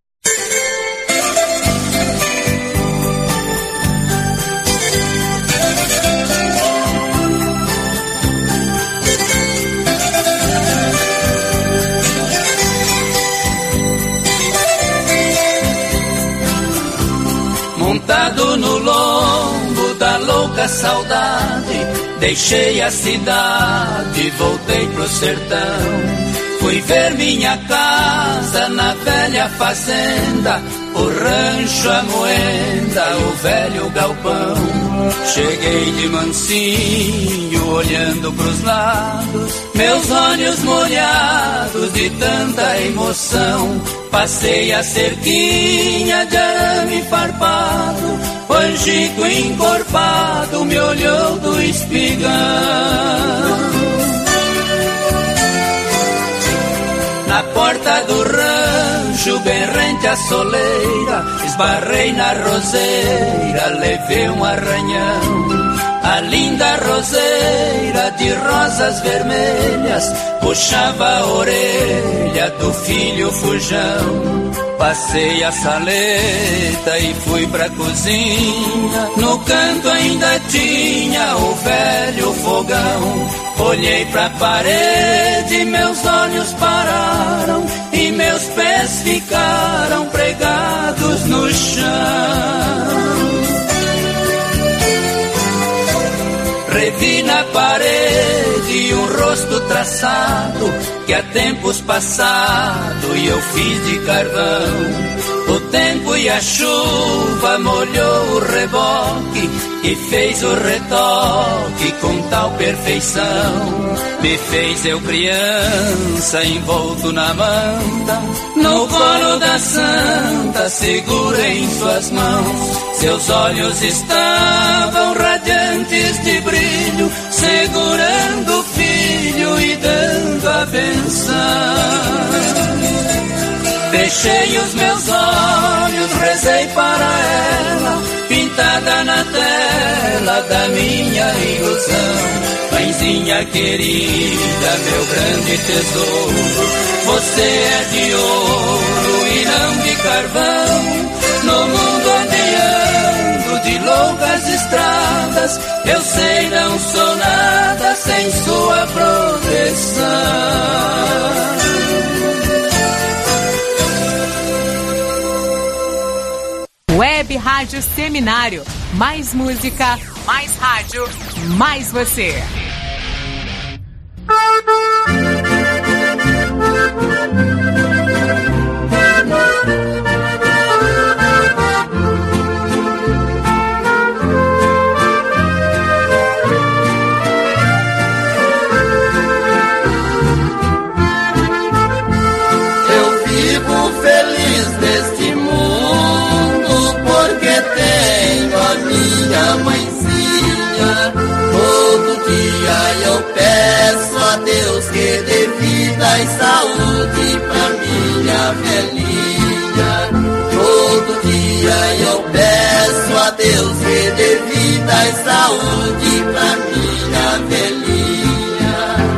Montado no lombo da louca saudade, deixei a cidade, voltei pro sertão. Fui ver minha casa na velha fazenda, o rancho, a moenda, o velho galpão. Cheguei de mansinho, olhando pros lados, meus olhos molhados de tanta emoção. Passei a cerquinha de arame farpado, o angico encorpado me olhou do espigão. Na porta do rancho, bem rente à soleira, esbarrei na roseira, levei um arranhão. A linda roseira de rosas vermelhas puxava a orelha do filho fujão. Passei a saleta e fui pra cozinha, no canto ainda tinha o velho fogão. Olhei pra parede, meus olhos pararam e meus pés ficaram pregados no chão. Revi na parede um rosto traçado que há tempos passado eu fiz de carvão. O tempo e a chuva molhou o reboque e fez o retoque com tal perfeição. Me fez eu criança envolto na manta, no colo da santa segura em suas mãos. Seus olhos estavam radiantes de brilho, segurando o filho e dando a benção. Fechei os meus olhos, rezei para ela, pintada na tela da minha ilusão. Mãezinha querida, meu grande tesouro, você é de ouro e não de carvão. No mundo onde ando de longas estradas, eu sei não sou nada sem sua proteção. Web Rádio Seminário. Mais música, mais rádio, mais você. Eu vivo feliz neste mundo porque tenho a minha mãezinha. Todo dia eu peço a Deus que dê vida e saúde pra minha velhinha. Todo dia eu peço a Deus que dê vida e saúde pra minha velhinha.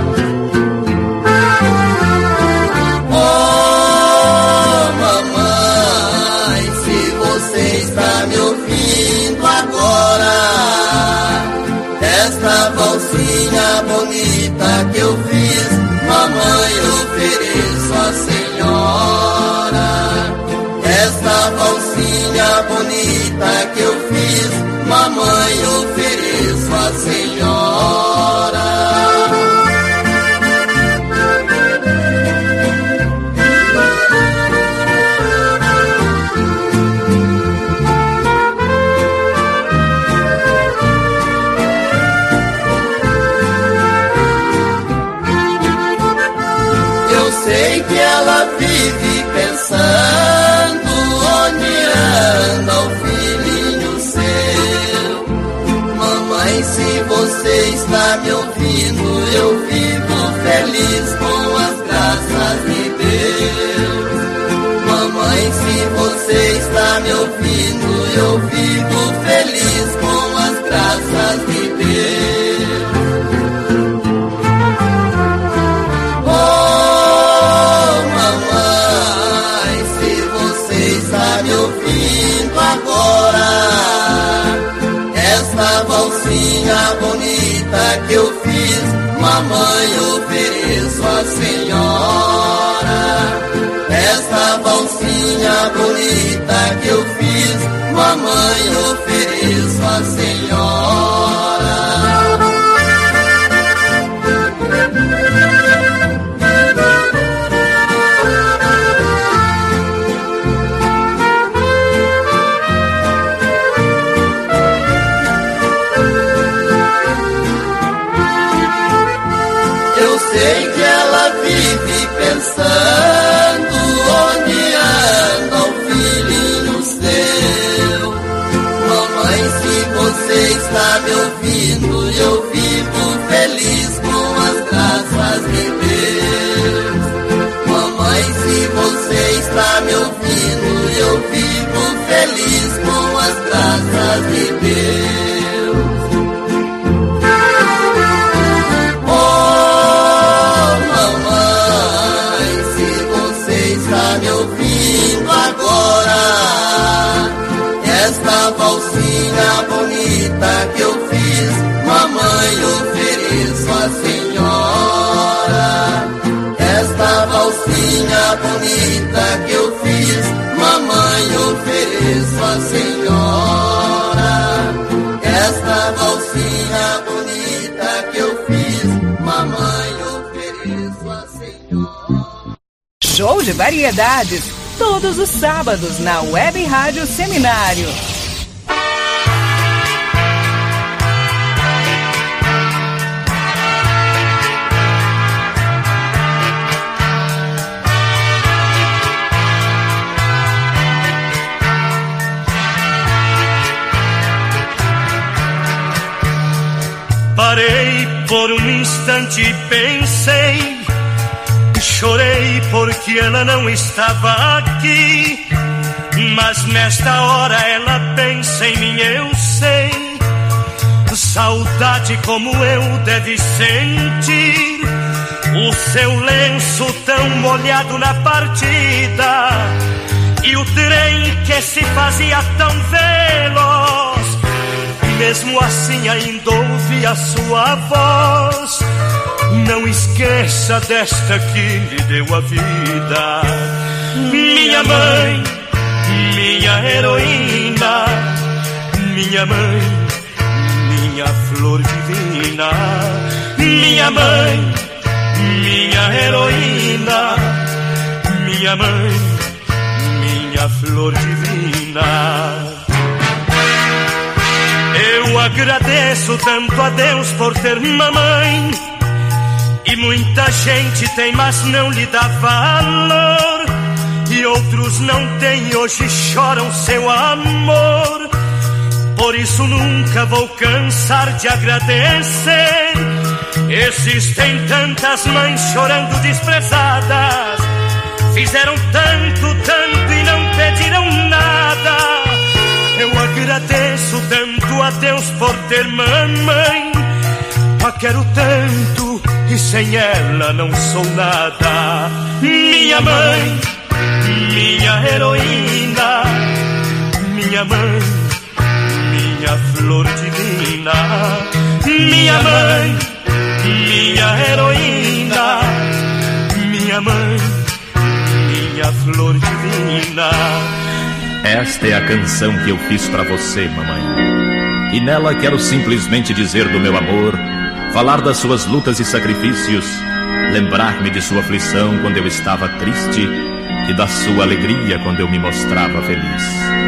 Oh, mamãe, se você está me ouvindo agora, esta valsinha bonita que eu fiz, mamãe, ofereço à senhora. Esta valsinha bonita que eu fiz, mamãe, ofereço à senhora. Sei que ela vive pensando onde anda o filhinho seu. Mamãe, se você está me ouvindo, eu vivo feliz com as graças de Deus. Mamãe, se você está me ouvindo, eu vivo feliz com as graças de Deus. Me ouvindo agora, esta valsinha bonita que eu fiz, mamãe, ofereço à senhora. Esta valsinha bonita que eu fiz, mamãe, ofereço à senhora. Sei que ela vive pensando onde anda o filhinho seu. Mamãe, se você está me ouvindo, eu vivo feliz com as graças de Deus. Mamãe, se você está me ouvindo, eu vivo feliz com as graças de Deus. Me ouvindo agora, esta valsinha bonita que eu fiz, mamãe, ofereço à senhora. Esta valsinha bonita que eu fiz, mamãe, ofereço à senhora. Esta valsinha bonita que eu fiz, mamãe, ofereço à senhora. Show de variedades. todos os sábados na Web Rádio Seminário. Parei por um instante e pensei, chorei porque ela não estava aqui, mas nesta hora ela pensa em mim, eu sei. Saudade como eu deve sentir, o seu lenço tão molhado na partida, e o trem que se fazia tão veloz. Mesmo assim ainda ouvi a sua voz. Não esqueça desta que lhe deu a vida. Minha mãe, minha heroína, minha mãe, minha flor divina. Minha mãe, minha heroína, minha mãe, minha flor divina. Eu agradeço tanto a Deus por ter mamãe, e muita gente tem, mas não lhe dá valor, e outros não têm e hoje choram seu amor. Por isso nunca vou cansar de agradecer. Existem tantas mães chorando desprezadas, fizeram tanto, tanto e não pediram nada. Eu agradeço tanto a Deus por ter mamãe, a quero tanto e sem ela não sou nada. Minha mãe, minha heroína, minha mãe, minha flor divina. Minha mãe, minha heroína, minha mãe, minha flor divina. Esta é a canção que eu fiz pra você, mamãe. E nela quero simplesmente dizer do meu amor, falar das suas lutas e sacrifícios, lembrar-me de sua aflição quando eu estava triste e da sua alegria quando eu me mostrava feliz.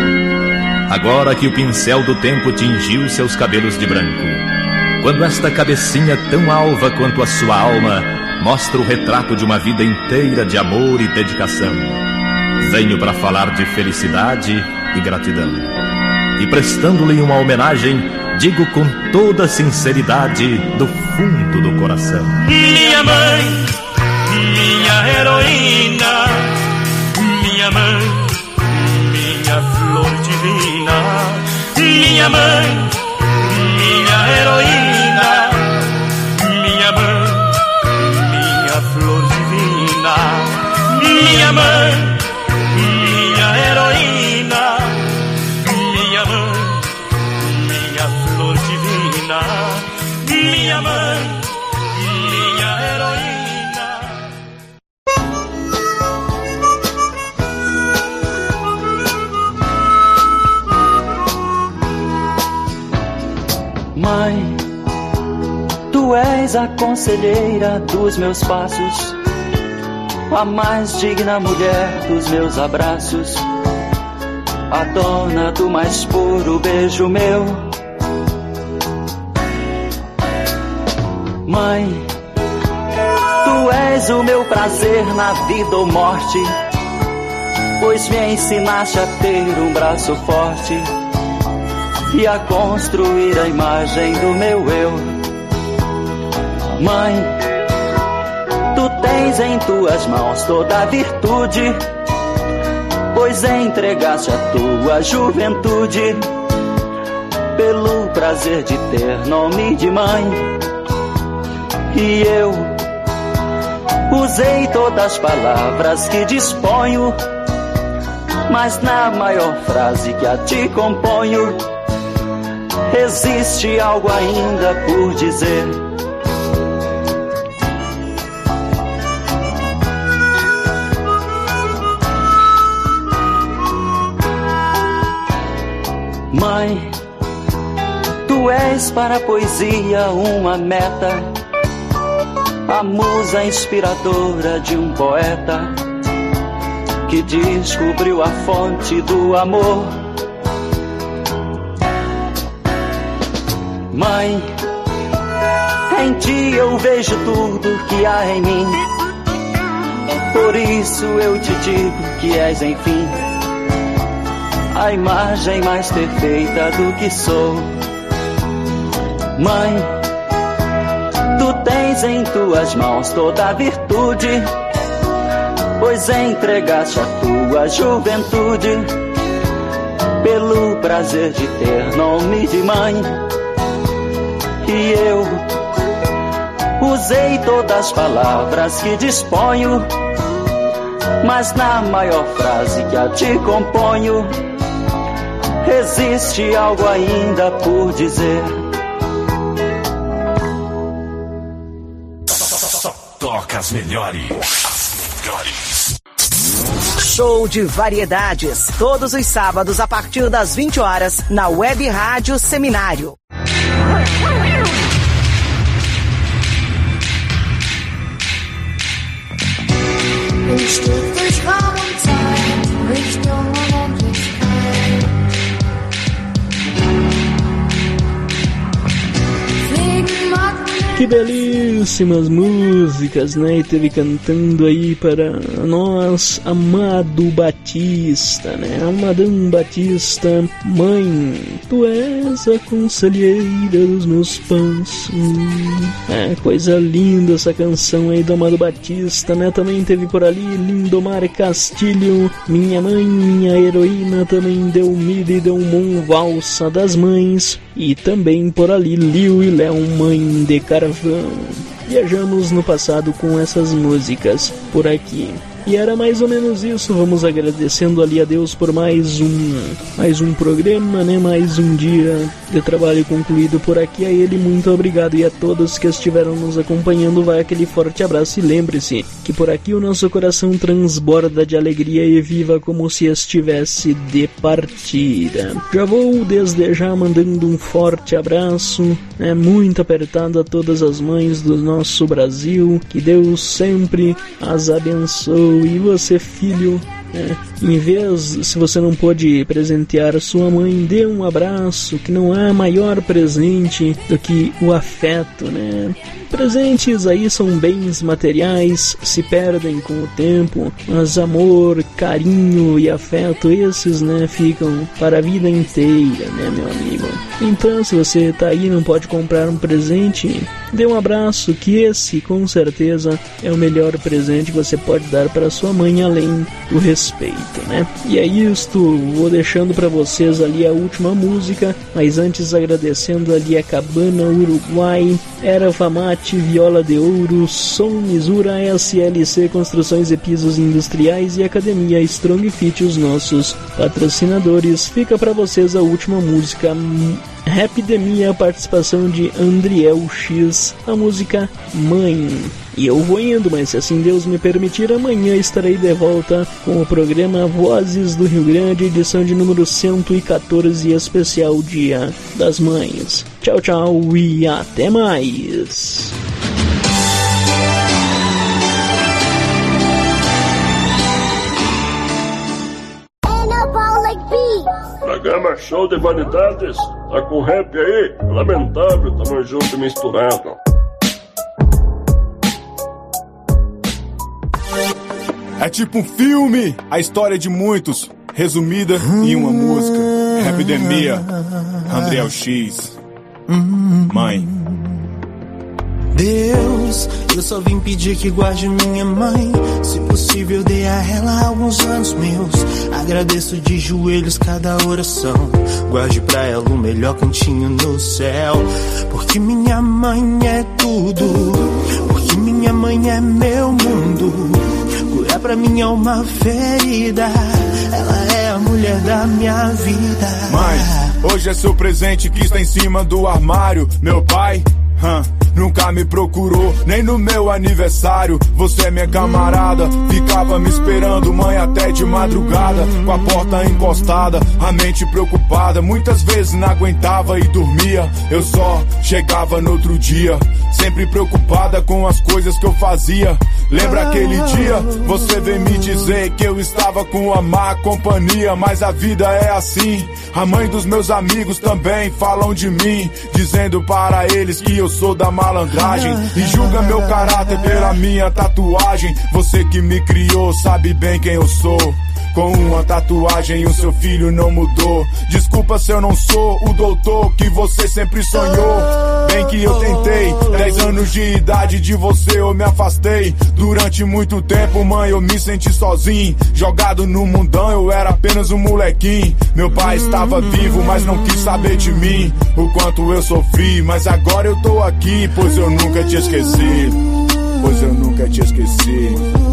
Agora que o pincel do tempo tingiu seus cabelos de branco, quando esta cabecinha tão alva quanto a sua alma mostra o retrato de uma vida inteira de amor e dedicação, venho para falar de felicidade e gratidão. E prestando-lhe uma homenagem, digo com toda sinceridade do fundo do coração: minha mãe, minha heroína, minha mãe, minha flor divina. Minha mãe, minha heroína, minha mãe, minha flor divina. Minha mãe, minha heroína, minha mãe, minha flor divina. Minha mãe, minha heroína. Mãe, tu és a conselheira dos meus passos, a mais digna mulher dos meus abraços, a dona do mais puro beijo meu. Mãe, tu és o meu prazer na vida ou morte, pois me ensinaste a ter um braço forte e a construir a imagem do meu eu. Mãe, tu tens em tuas mãos toda a virtude, pois entregaste a tua juventude pelo prazer de ter nome de mãe. E eu usei todas as palavras que disponho, mas na maior frase que a ti componho existe algo ainda por dizer. Mãe, tu és para a poesia uma meta, a musa inspiradora de um poeta, que descobriu a fonte do amor. Mãe, em ti eu vejo tudo que há em mim. Por isso eu te digo que és, enfim, a imagem mais perfeita do que sou. Mãe, tu tens em tuas mãos toda a virtude, pois entregaste a tua juventude pelo prazer de ter nome de mãe. E eu usei todas as palavras que disponho, mas na maior frase que a ti componho, existe algo ainda por dizer. Só toca as melhores. As melhores. Show de variedades, todos os sábados a partir das vinte horas, na Web Rádio Seminário. Que belíssimas músicas, né? E teve cantando aí para nós Amado Batista, né? Amadão Batista, mãe, tu és a conselheira dos meus pães. Hum, é, coisa linda essa canção aí do Amado Batista, né? Também teve por ali Lindomar Castilho, minha mãe, minha heroína, também deu mida e deu um valsa das mães. E também por ali Liu e Léo, mãe de Caravão. Viajamos no passado com essas músicas por aqui. E era mais ou menos isso. Vamos agradecendo ali a Deus por mais um mais um programa, né? Mais um dia de trabalho concluído por aqui. A ele muito obrigado, e a todos que estiveram nos acompanhando vai aquele forte abraço. E lembre-se que por aqui o nosso coração transborda de alegria e viva como se estivesse de partida. Já vou desde já mandando um forte abraço, né, muito apertado a todas as mães do nosso Brasil. Que Deus sempre as abençoe. E você, filho, é, em vez, se você não pode presentear sua mãe, dê um abraço, que não há maior presente do que o afeto, né? Presentes aí são bens materiais, se perdem com o tempo, mas amor, carinho e afeto, esses, né, ficam para a vida inteira, né, meu amigo? Então, se você tá aí e não pode comprar um presente, dê um abraço, que esse, com certeza, é o melhor presente que você pode dar para sua mãe, além do respeito, né? E é isto, vou deixando para vocês ali a última música, mas antes agradecendo ali a Cabana Uruguai, Erva Mate, Viola de Ouro, Som Misura, S L C Construções e Pisos Industriais e Academia Strong Fit, os nossos patrocinadores. Fica para vocês a última música, Rapidemia, participação de Andriel X, a música Mãe. E eu vou indo, mas se assim Deus me permitir, amanhã estarei de volta com o programa Vozes do Rio Grande, edição de número cento e quatorze, especial Dia das Mães. Tchau, tchau e até mais! Programa Show de Variedades, tá com rap aí? Lamentável, tamo junto e misturado. É tipo um filme, a história de muitos, resumida em uma música. Rapidemia, Andriel X, Mãe. Deus, eu só vim pedir que guarde minha mãe. Se possível, dê a ela alguns anos meus. Agradeço de joelhos cada oração. Guarde pra ela o melhor cantinho no céu. Porque minha mãe é tudo. Porque minha mãe é meu mundo. Cura pra minha alma ferida. Ela é a mulher da minha vida. Mãe, hoje é seu presente que está em cima do armário. Meu pai, hum, nunca me procurou, nem no meu aniversário. Você é minha camarada, ficava me esperando, mãe, até de madrugada, com a porta encostada, a mente preocupada. Muitas vezes não aguentava e dormia, eu só chegava no outro dia, sempre preocupada com as coisas que eu fazia. Lembra aquele dia? Você veio me dizer que eu estava com uma má companhia, mas a vida é assim. A mãe dos meus amigos também falam de mim, dizendo para eles que eu sou da malandragem, e julga meu caráter pela minha tatuagem. Você que me criou sabe bem quem eu sou. Com uma tatuagem o seu filho não mudou. Desculpa se eu não sou o doutor que você sempre sonhou. Bem que eu tentei, dez anos de idade de você eu me afastei. Durante muito tempo, mãe, eu me senti sozinho, jogado no mundão, eu era apenas um molequinho. Meu pai estava vivo, mas não quis saber de mim, o quanto eu sofri. Mas agora eu tô aqui, pois eu nunca te esqueci. Pois eu nunca te esqueci.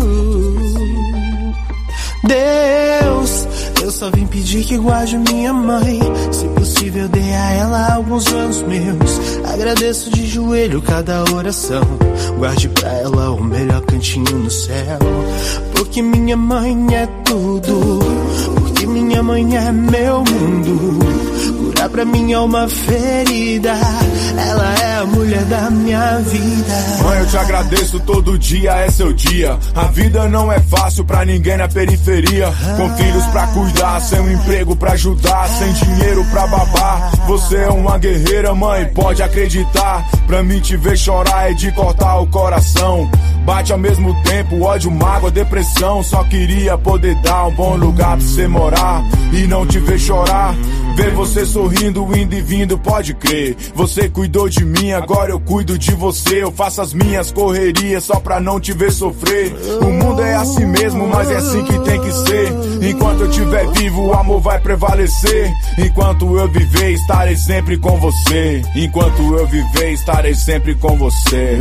Deus, eu só vim pedir que guarde minha mãe. Se possível, dê a ela alguns anos meus. Agradeço de joelho cada oração. Guarde pra ela o melhor cantinho no céu. Porque minha mãe é tudo. Porque minha mãe é meu mundo. Curar pra mim é uma ferida. Ela é a mulher da minha vida. Mãe, eu te agradeço, todo dia é seu dia. A vida não é fácil pra ninguém na periferia. Com filhos pra cuidar, sem um emprego pra ajudar, sem dinheiro pra babar. Você é uma guerreira, mãe, pode acreditar. Pra mim te ver chorar é de cortar o coração. Bate ao mesmo tempo ódio, mágoa, depressão. Só queria poder dar um bom lugar pra você morar e não te ver chorar. Ver você sorrindo, indo e vindo, pode crer. Você cuidou de mim, agora eu cuido de você. Eu faço as minhas correrias só pra não te ver sofrer. O mundo é assim mesmo, mas é assim que tem que ser. Enquanto eu estiver vivo, o amor vai prevalecer. Enquanto eu viver, estarei sempre com você. Enquanto eu viver, estarei sempre com você.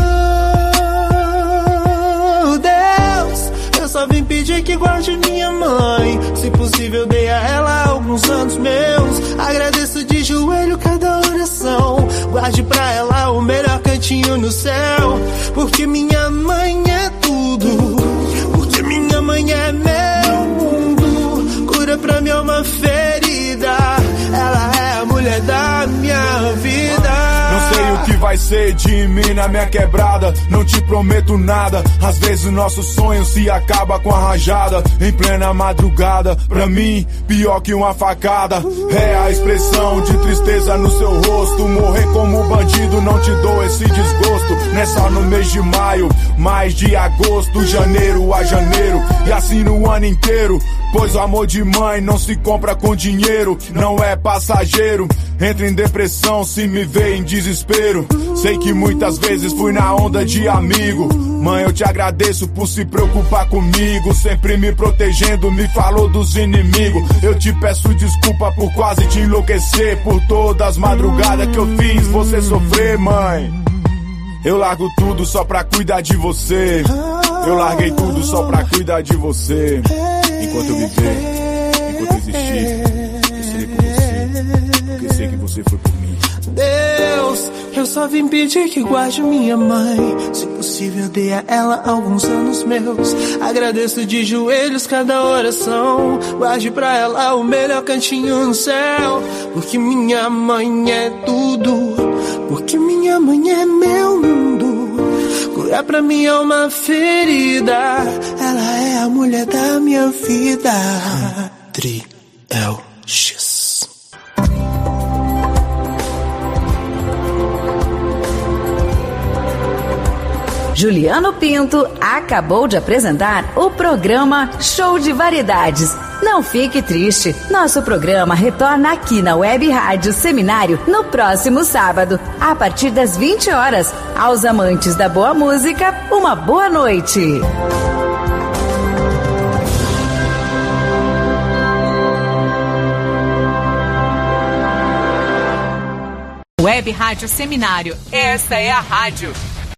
Eu só vim pedir que guarde minha mãe. Se possível, dê a ela alguns anos meus. Agradeço de joelho cada oração. Guarde pra ela o melhor cantinho no céu. Porque minha mãe é tudo. Porque minha mãe é meu mundo. Cura pra mim é uma ferida. Ela é a mulher da minha vida. Não sei o que vai ser de mim na minha quebrada, não te prometo nada. Às vezes o nosso sonho se acaba com a rajada. Em plena madrugada, pra mim, pior que uma facada. É a expressão de tristeza no seu rosto. Morrer como bandido, não te dou esse desgosto. Não é só no mês de maio, mas de agosto, janeiro a janeiro, e assim no ano inteiro. Pois o amor de mãe não se compra com dinheiro, não é passageiro. Entra em depressão se me vê em desespero. Sei que muitas vezes fui na onda de amigo. Mãe, eu te agradeço por se preocupar comigo, sempre me protegendo, me falou dos inimigos. Eu te peço desculpa por quase te enlouquecer, por todas as madrugadas que eu fiz você sofrer, mãe. Eu largo tudo só pra cuidar de você. Eu larguei tudo só pra cuidar de você. Enquanto eu viver, enquanto eu existir, eu serei por você, porque sei que você foi por mim. Deus, eu só vim pedir que guarde minha mãe. Se possível, dê a ela alguns anos meus. Agradeço de joelhos cada oração. Guarde pra ela o melhor cantinho no céu. Porque minha mãe é tudo. Porque minha mãe é meu mundo. Curar pra mim é uma ferida. Ela é a mulher da minha vida. Tri L X. Juliano Pinto acabou de apresentar o programa Show de Variedades. Não fique triste, nosso programa retorna aqui na Web Rádio Seminário no próximo sábado, a partir das vinte horas. Aos amantes da boa música, uma boa noite. Web Rádio Seminário, esta é a rádio